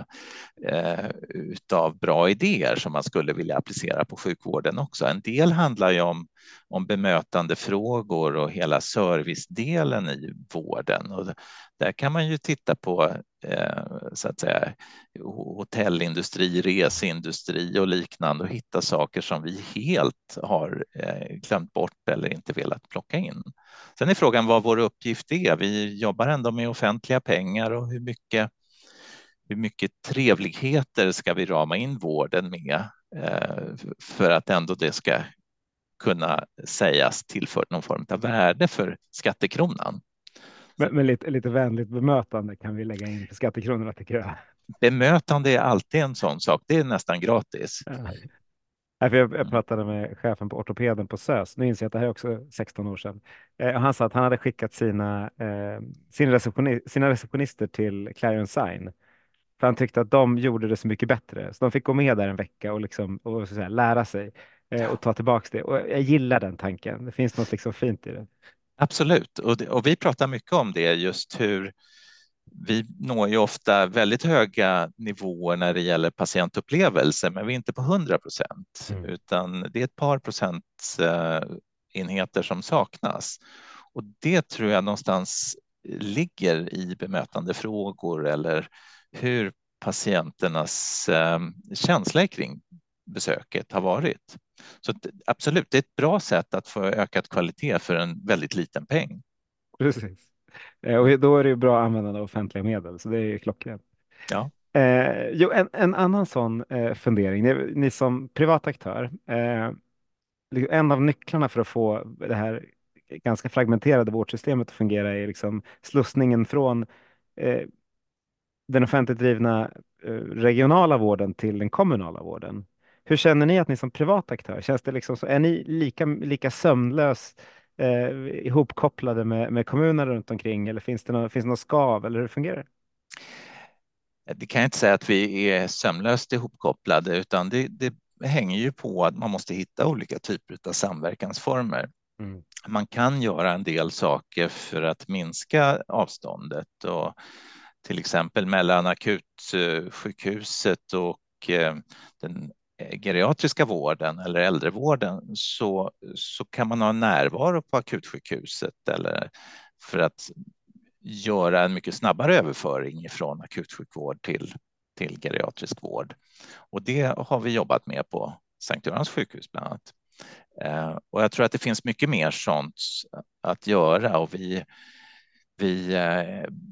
eh, utav bra idéer som man skulle vilja applicera på sjukvården också. En del handlar ju om, om bemötande frågor och hela servicedelen i vården och där kan man ju titta på eh, så att säga hotellindustri, resindustri och liknande och hitta saker som vi helt har eh, glömt bort eller inte velat plocka in. Sen är frågan vad vår uppgift är. Vi jobbar ändå med offentliga pengar och hur mycket, hur mycket trevligheter ska vi rama in vården med eh, för att ändå det ska kunna sägas tillfört någon form av värde för skattekronan. Men, men lite, lite vänligt bemötande kan vi lägga in för skattekronorna tycker jag. Bemötande är alltid en sån sak. Det är nästan gratis. Ja. Jag, jag pratade med chefen på ortopeden på SÖS. Nu inser jag att det här är också sexton år sedan. Eh, han sa att han hade skickat sina, eh, sin receptioni sina receptionister till Clarion Sign. För han tyckte att de gjorde det så mycket bättre. Så de fick gå med där en vecka och, liksom, och så att säga, lära sig eh, och ta tillbaka det. Och jag gillar den tanken. Det finns något liksom fint i det. Absolut, och, det, och vi pratar mycket om det, just hur vi når ju ofta väldigt höga nivåer när det gäller patientupplevelse, men vi är inte på hundra procent, Mm. utan det är ett par procent enheter som saknas. Och det tror jag någonstans ligger i bemötande frågor eller hur patienternas känsla kring besöket har varit. Så absolut, det är ett bra sätt att få ökad kvalitet för en väldigt liten peng. Precis. Eh, och då är det ju bra användande av offentliga medel, så det är ju klockrent. Ja. Eh, jo, en, en annan sån eh, fundering, ni, ni som privat aktör, eh, en av nycklarna för att få det här ganska fragmenterade vårdsystemet att fungera är liksom slussningen från eh, den offentligt drivna eh, regionala vården till den kommunala vården. Hur känner ni att ni som privat aktör, känns det liksom så, är ni lika, lika sömlöst eh, ihopkopplade med, med kommuner runt omkring eller finns det någon, finns det någon skav eller hur fungerar det? Det kan jag inte säga att vi är sömlöst ihopkopplade, utan det, det hänger ju på att man måste hitta olika typer av samverkansformer. Mm. Man kan göra en del saker för att minska avståndet och till exempel mellan akutsjukhuset och den geriatriska vården eller äldrevården så, så kan man ha en närvaro på akutsjukhuset eller för att göra en mycket snabbare överföring från akutsjukvård till, till geriatrisk vård. Och det har vi jobbat med på Sankt Görans sjukhus bland annat. Eh, och jag tror att det finns mycket mer sånt att göra och vi, vi eh,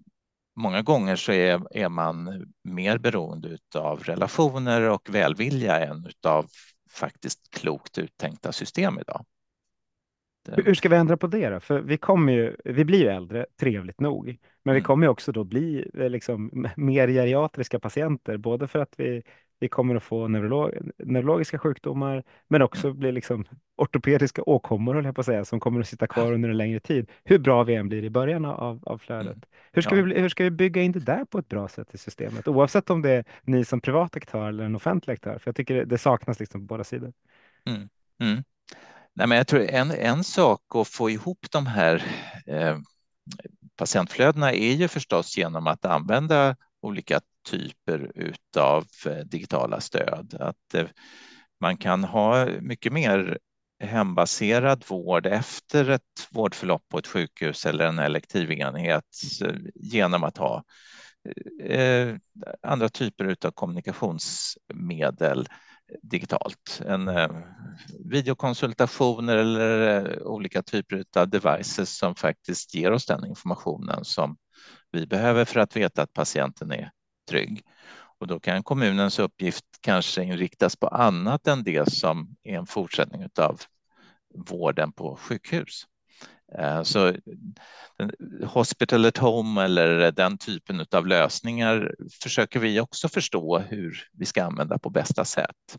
många gånger så är, är man mer beroende av relationer och välvilja än av faktiskt klokt uttänkta system idag. Hur hur ska vi ändra på det då? För vi kommer ju, vi blir ju äldre, trevligt nog, men vi Mm. kommer ju också då bli eh, liksom m- mer geriatriska patienter, både för att vi, vi kommer att få neurolog, neurologiska sjukdomar, men också Mm. bli liksom ortopediska åkommor, höll jag på att säga, som kommer att sitta kvar under en längre tid, hur bra vi än blir i början av, av flödet. Mm. Hur ska vi, Ja. bli- hur ska vi bygga in det där på ett bra sätt i systemet, oavsett om det är ni som privat aktör eller en offentlig aktör? För jag tycker det, det saknas liksom på båda sidor. Mm. Mm. Nej, men jag tror en, en sak att få ihop de här eh, patientflödena är ju förstås genom att använda olika typer utav eh, digitala stöd. Att eh, man kan ha mycket mer hembaserad vård efter ett vårdförlopp på ett sjukhus eller en elektiv enhet eh, genom att ha eh, andra typer av kommunikationsmedel digitalt. En eh, videokonsultationer eller eh, olika typer av devices som faktiskt ger oss den informationen som vi behöver för att veta att patienten är trygg. Och då kan kommunens uppgift kanske inriktas på annat än det som är en fortsättning av vården på sjukhus. Så hospital at home eller den typen av lösningar försöker vi också förstå hur vi ska använda på bästa sätt.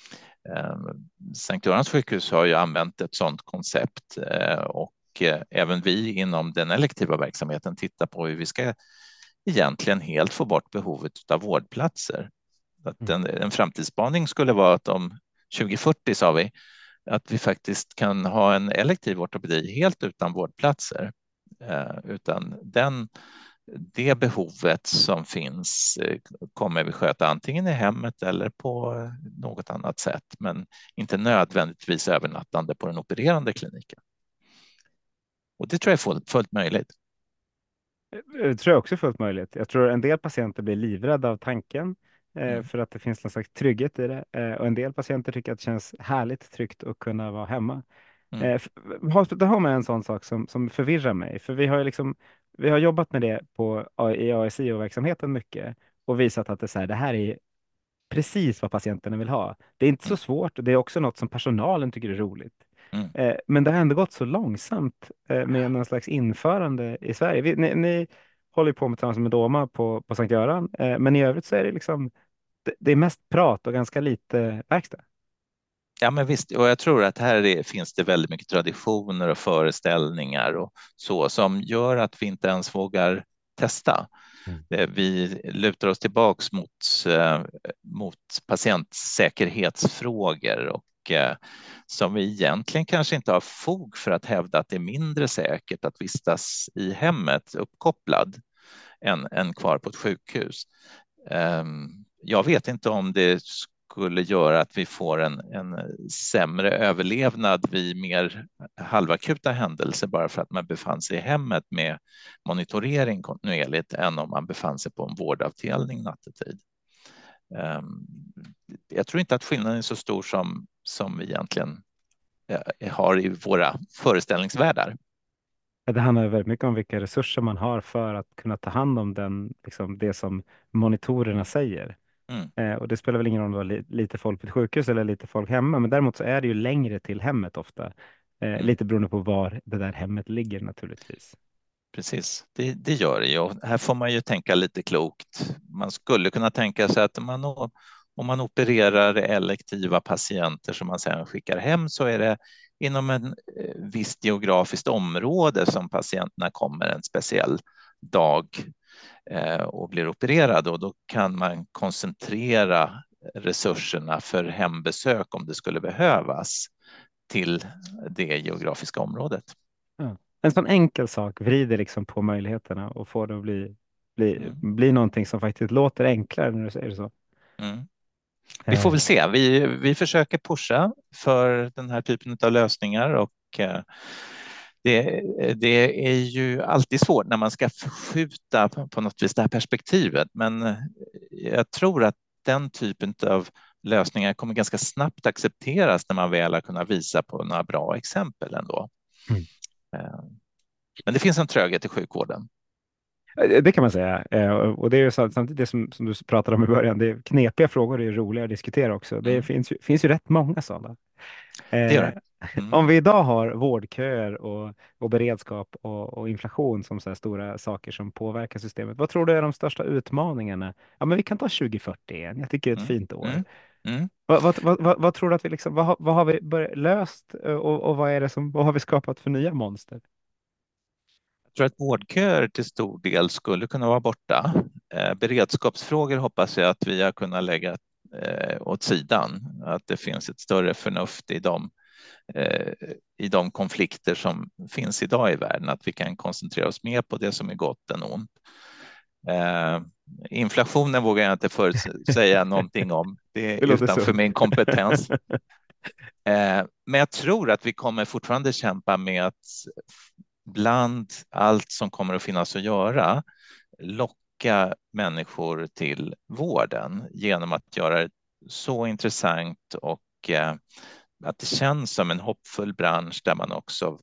Sankt Görans sjukhus har ju använt ett sådant koncept och även vi inom den elektiva verksamheten tittar på hur vi ska egentligen helt få bort behovet av vårdplatser. Att en, en framtidsspaning skulle vara att om tjugo fyrtio sa vi att vi faktiskt kan ha en elektiv ortopedi helt utan vårdplatser. Eh, utan den, det behovet som finns eh, kommer vi sköta antingen i hemmet eller på något annat sätt, men inte nödvändigtvis övernattande på den opererande kliniken. Och det tror jag är fullt, fullt möjligt. Det tror jag också är fullt möjligt. Jag tror en del patienter blir livrädda av tanken eh, Mm. för att det finns någon slags trygghet i det. Eh, och en del patienter tycker att det känns härligt tryggt att kunna vara hemma. Mm. Eh, Hospital Home är en sån sak som, som förvirrar mig. För vi har ju liksom, vi har jobbat med det på, i A S I O-verksamheten mycket och visat att det, är så här, det här är precis vad patienterna vill ha. Det är inte så Mm. svårt och det är också något som personalen tycker är roligt. Mm. Eh, men det har ändå gått så långsamt eh, med någon slags införande i Sverige. Vi, ni, ni håller ju på med tillsammans med Doma på, på Sankt Göran, eh, men i övrigt så är det liksom det, det är mest prat och ganska lite verkstad. Ja, men visst, och jag tror att här är, finns det väldigt mycket traditioner och föreställningar och så som gör att vi inte ens vågar testa. Mm. Vi lutar oss tillbaks mot, eh, mot patientsäkerhetsfrågor och eh, som vi egentligen kanske inte har fog för att hävda att det är mindre säkert att vistas i hemmet uppkopplad än, än kvar på ett sjukhus. Eh, jag vet inte om det skulle göra att vi får en, en sämre överlevnad vid mer halvakuta händelser bara för att man befann sig i hemmet med monitorering kontinuerligt än om man befann sig på en vårdavdelning nattetid. Jag tror inte att skillnaden är så stor som, som vi egentligen har i våra föreställningsvärldar. Det handlar väldigt mycket om vilka resurser man har för att kunna ta hand om den, liksom det som monitorerna säger. Mm. Eh, och det spelar väl ingen roll om det var li lite folk på ett sjukhus eller lite folk hemma, men däremot så är det ju längre till hemmet ofta. Eh, Mm. Lite beroende på var det där hemmet ligger naturligtvis. Precis, det, det gör det ju. Och här får man ju tänka lite klokt. Man skulle kunna tänka sig att man, om man opererar elektiva patienter som man sedan skickar hem så är det inom en visst geografiskt område som patienterna kommer en speciell dag och blir opererad och då kan man koncentrera resurserna för hembesök om det skulle behövas till det geografiska området. Ja. En sån enkel sak vrider liksom på möjligheterna och får det att bli, bli, mm. bli någonting som faktiskt låter enklare när du säger det så. Mm. Vi får väl se. Vi, vi försöker pusha för den här typen av lösningar och det, det är ju alltid svårt när man ska förskjuta på något vis det här perspektivet. Men jag tror att den typen av lösningar kommer ganska snabbt accepteras när man väl har kunnat visa på några bra exempel ändå. Mm. Men det finns en tröghet i sjukvården. Eh, Det kan man säga. Eh, Och det är ju sam- samtidigt det som, som du pratade om i början. Det är knepiga frågor, det är roliga att diskutera också. Det Mm, finns ju, finns ju rätt många sådana. det gör Eh, det. Mm. Om vi idag har vårdköer och, och beredskap och, och inflation som så här stora saker som påverkar systemet, vad tror du är de största utmaningarna? Ja, men vi kan ta tjugo fyrtio igen. Jag tycker det är ett Mm. fint år. Mm. Mm. Vad, vad, vad, vad, vad tror du att vi liksom, vad, har- vad har vi börjat, löst eh, och, och vad är det som, vad har vi skapat för nya monster? Jag tror att vårdköer till stor del skulle kunna vara borta. Eh, beredskapsfrågor hoppas jag att vi har kunnat lägga eh, åt sidan. Att det finns ett större förnuft i de, eh, i de konflikter som finns idag i världen. Att vi kan koncentrera oss mer på det som är gott än ont. Eh, inflationen vågar jag inte förutsäga någonting om. Det Det är låter utanför sunt. min kompetens. Eh, men jag tror att vi kommer fortfarande kämpa med att bland allt som kommer att finnas att göra locka människor till vården genom att göra det så intressant och eh, att det känns som en hoppfull bransch där man också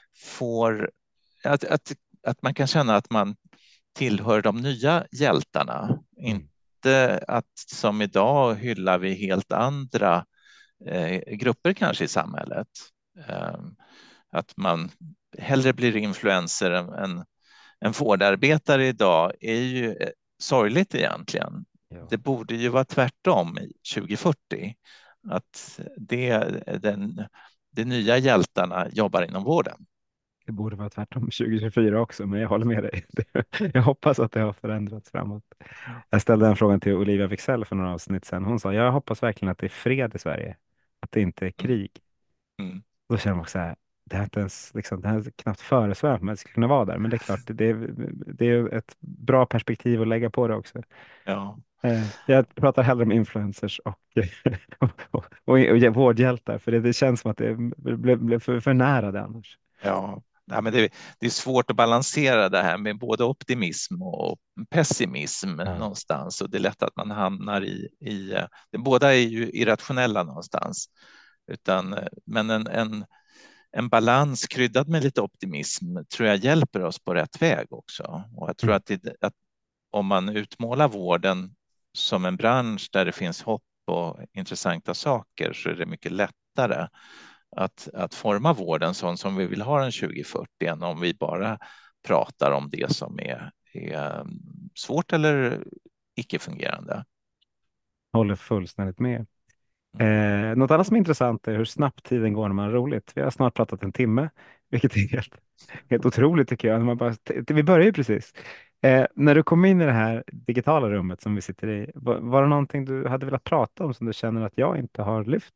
får att, att, att man kan känna att man tillhör de nya hjältarna. Mm. Inte att som idag hyllar vi helt andra eh, grupper kanske i samhället. Eh, att man hellre blir influencer än, än en vårdarbetare idag är ju eh, sorgligt egentligen. Ja. Det borde ju vara tvärtom i tjugo fyrtio. Att det, den, de nya hjältarna jobbar inom vården. Det borde vara tvärtom tjugo tjugofyra också, men jag håller med dig. Jag hoppas att det har förändrats framåt. Jag ställde den frågan till Olivia Wixell för några avsnitt sedan. Hon sa, jag hoppas verkligen att det är fred i Sverige. Att det inte är Mm. krig. Mm. Då känner man också så här, det har inte ens, liksom, det har knappt föresvävat mig att det skulle kunna vara där. Men det är klart, det är, det är ett bra perspektiv att lägga på det också. Ja. Eh, Jag pratar hellre om influencers och, och, och, och, och vårdhjältar, för det, det känns som att det blev, blev för, för nära det annars. Ja, ja, men det, det är svårt att balansera det här med både optimism och pessimism Ja. någonstans och det är lätt att man hamnar i, i det, båda är ju irrationella någonstans. Utan, men en, en, en balans kryddad med lite optimism tror jag hjälper oss på rätt väg också. Och jag tror Mm. att, det, att om man utmålar vården som en bransch där det finns hopp och intressanta saker så är det mycket lättare att, att forma vården sån som vi vill ha den tjugo fyrtio än om vi bara pratar om det som är, är svårt eller icke-fungerande. Håller fullständigt med. Eh, något annat som är intressant är hur snabbt tiden går när man har roligt. Vi har snart pratat en timme, vilket är helt, helt otroligt tycker jag. När Man bara, t- vi börjar ju precis. Eh, när du kom in i det här digitala rummet som vi sitter i, var, var det någonting du hade velat prata om som du känner att jag inte har lyft?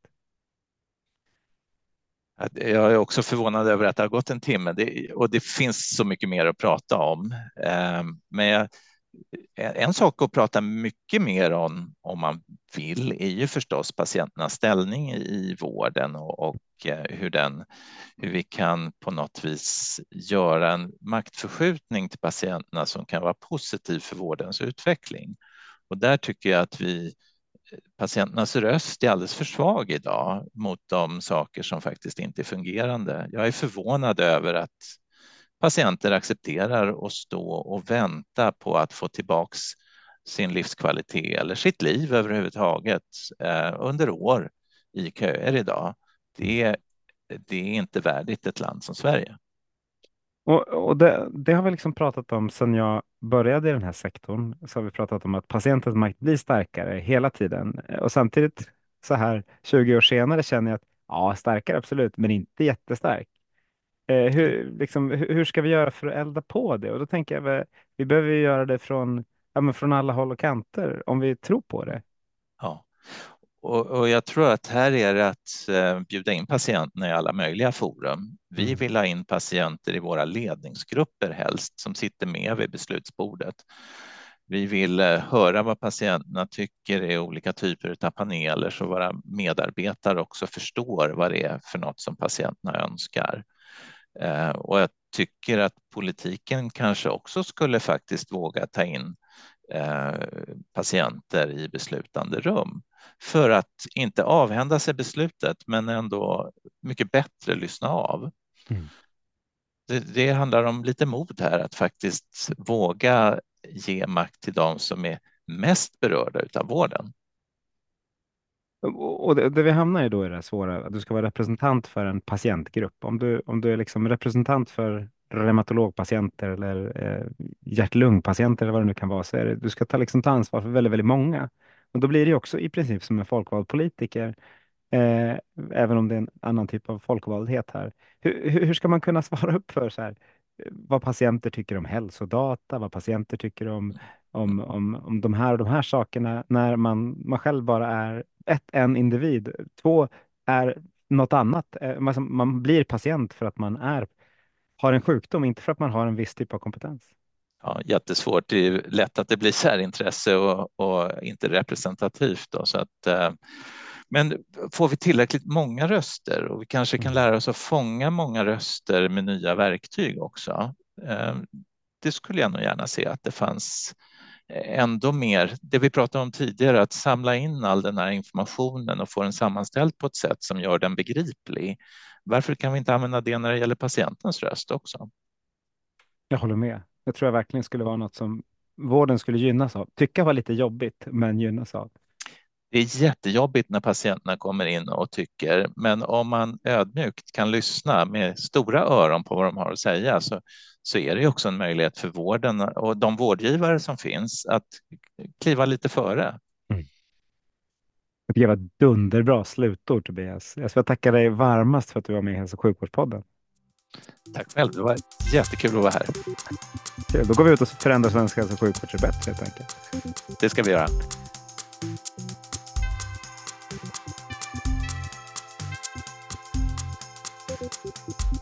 Jag är också förvånad över att det har gått en timme det, och det finns så mycket mer att prata om. Eh, men jag, en sak att prata mycket mer om, om man vill, är ju förstås patienternas ställning i vården och, och hur, den, hur vi kan på något vis göra en maktförskjutning till patienterna som kan vara positiv för vårdens utveckling. Och där tycker jag att vi, patienternas röst är alldeles för svag idag mot de saker som faktiskt inte är fungerande. Jag är förvånad över att patienter accepterar att stå och vänta på att få tillbaks sin livskvalitet eller sitt liv överhuvudtaget eh, under år i köer idag. Det är, det är inte värdigt ett land som Sverige. Och, och det, det har vi liksom pratat om sedan jag började i den här sektorn. Så har vi pratat om att patientens makt blir starkare hela tiden. Och samtidigt så här tjugo år senare känner jag att ja, starkare absolut, men inte jättestark. Eh, hur, liksom, hur, hur ska vi göra för att elda på det? Och då tänker jag, väl, vi behöver ju göra det från, ja, men från alla håll och kanter om vi tror på det. Ja. Och, och jag tror att här är det att eh, bjuda in patienterna i alla möjliga forum. Vi Mm. vill ha in patienter i våra ledningsgrupper helst som sitter med vid beslutsbordet. Vi vill eh, höra vad patienterna tycker i olika typer av paneler så våra medarbetare också förstår vad det är för något som patienterna önskar. Eh, och jag tycker att politiken kanske också skulle faktiskt våga ta in eh, patienter i beslutande rum för att inte avhända sig beslutet men ändå mycket bättre lyssna av. Mm. det, det handlar om lite mod här, att faktiskt våga ge makt till de som är mest berörda utav vården. Och det, det vi hamnar i då är det svåra, att du ska vara representant för en patientgrupp. Om du, om du är liksom representant för reumatologpatienter eller eh, hjärt-lungpatienter eller vad det nu kan vara, så är det, du ska ta, liksom, ta ansvar för väldigt, väldigt många. Och då blir det ju också i princip som en folkvald politiker, eh, även om det är en annan typ av folkvaldhet här. Hur, hur, hur ska man kunna svara upp för så här, vad patienter tycker om hälsodata, vad patienter tycker om, om, om, om de här och de här sakerna, när man, man själv bara är ett, en individ, två är något annat. Eh, Man, man blir patient för att man är, har en sjukdom, inte för att man har en viss typ av kompetens. Ja, jättesvårt. Det är lätt att det blir särintresse och, och inte representativt. Då, så att, eh, men får vi tillräckligt många röster, och vi kanske kan lära oss att fånga många röster med nya verktyg också. Eh, det skulle jag nog gärna se, att det fanns ändå mer, det vi pratade om tidigare, att samla in all den här informationen och få den sammanställd på ett sätt som gör den begriplig. Varför kan vi inte använda det när det gäller patientens röst också? Jag håller med. Jag tror jag verkligen skulle vara något som vården skulle gynnas av. Tycka var lite jobbigt, men gynnas av. Det är jättejobbigt när patienterna kommer in och tycker, men om man ödmjukt kan lyssna med stora öron på vad de har att säga, så, så är det också en möjlighet för vården och de vårdgivare som finns att kliva lite före. Mm. Det var ett dunderbra slutord, Tobias. Jag ska tacka dig varmast för att du var med i Hälso- och sjukvårdspodden. Tack själv, det var jättekul att vara här. Okej, då går vi ut och förändrar svensk hälso- och sjukvård till bättre, helt enkelt. Det ska vi göra. Thank you.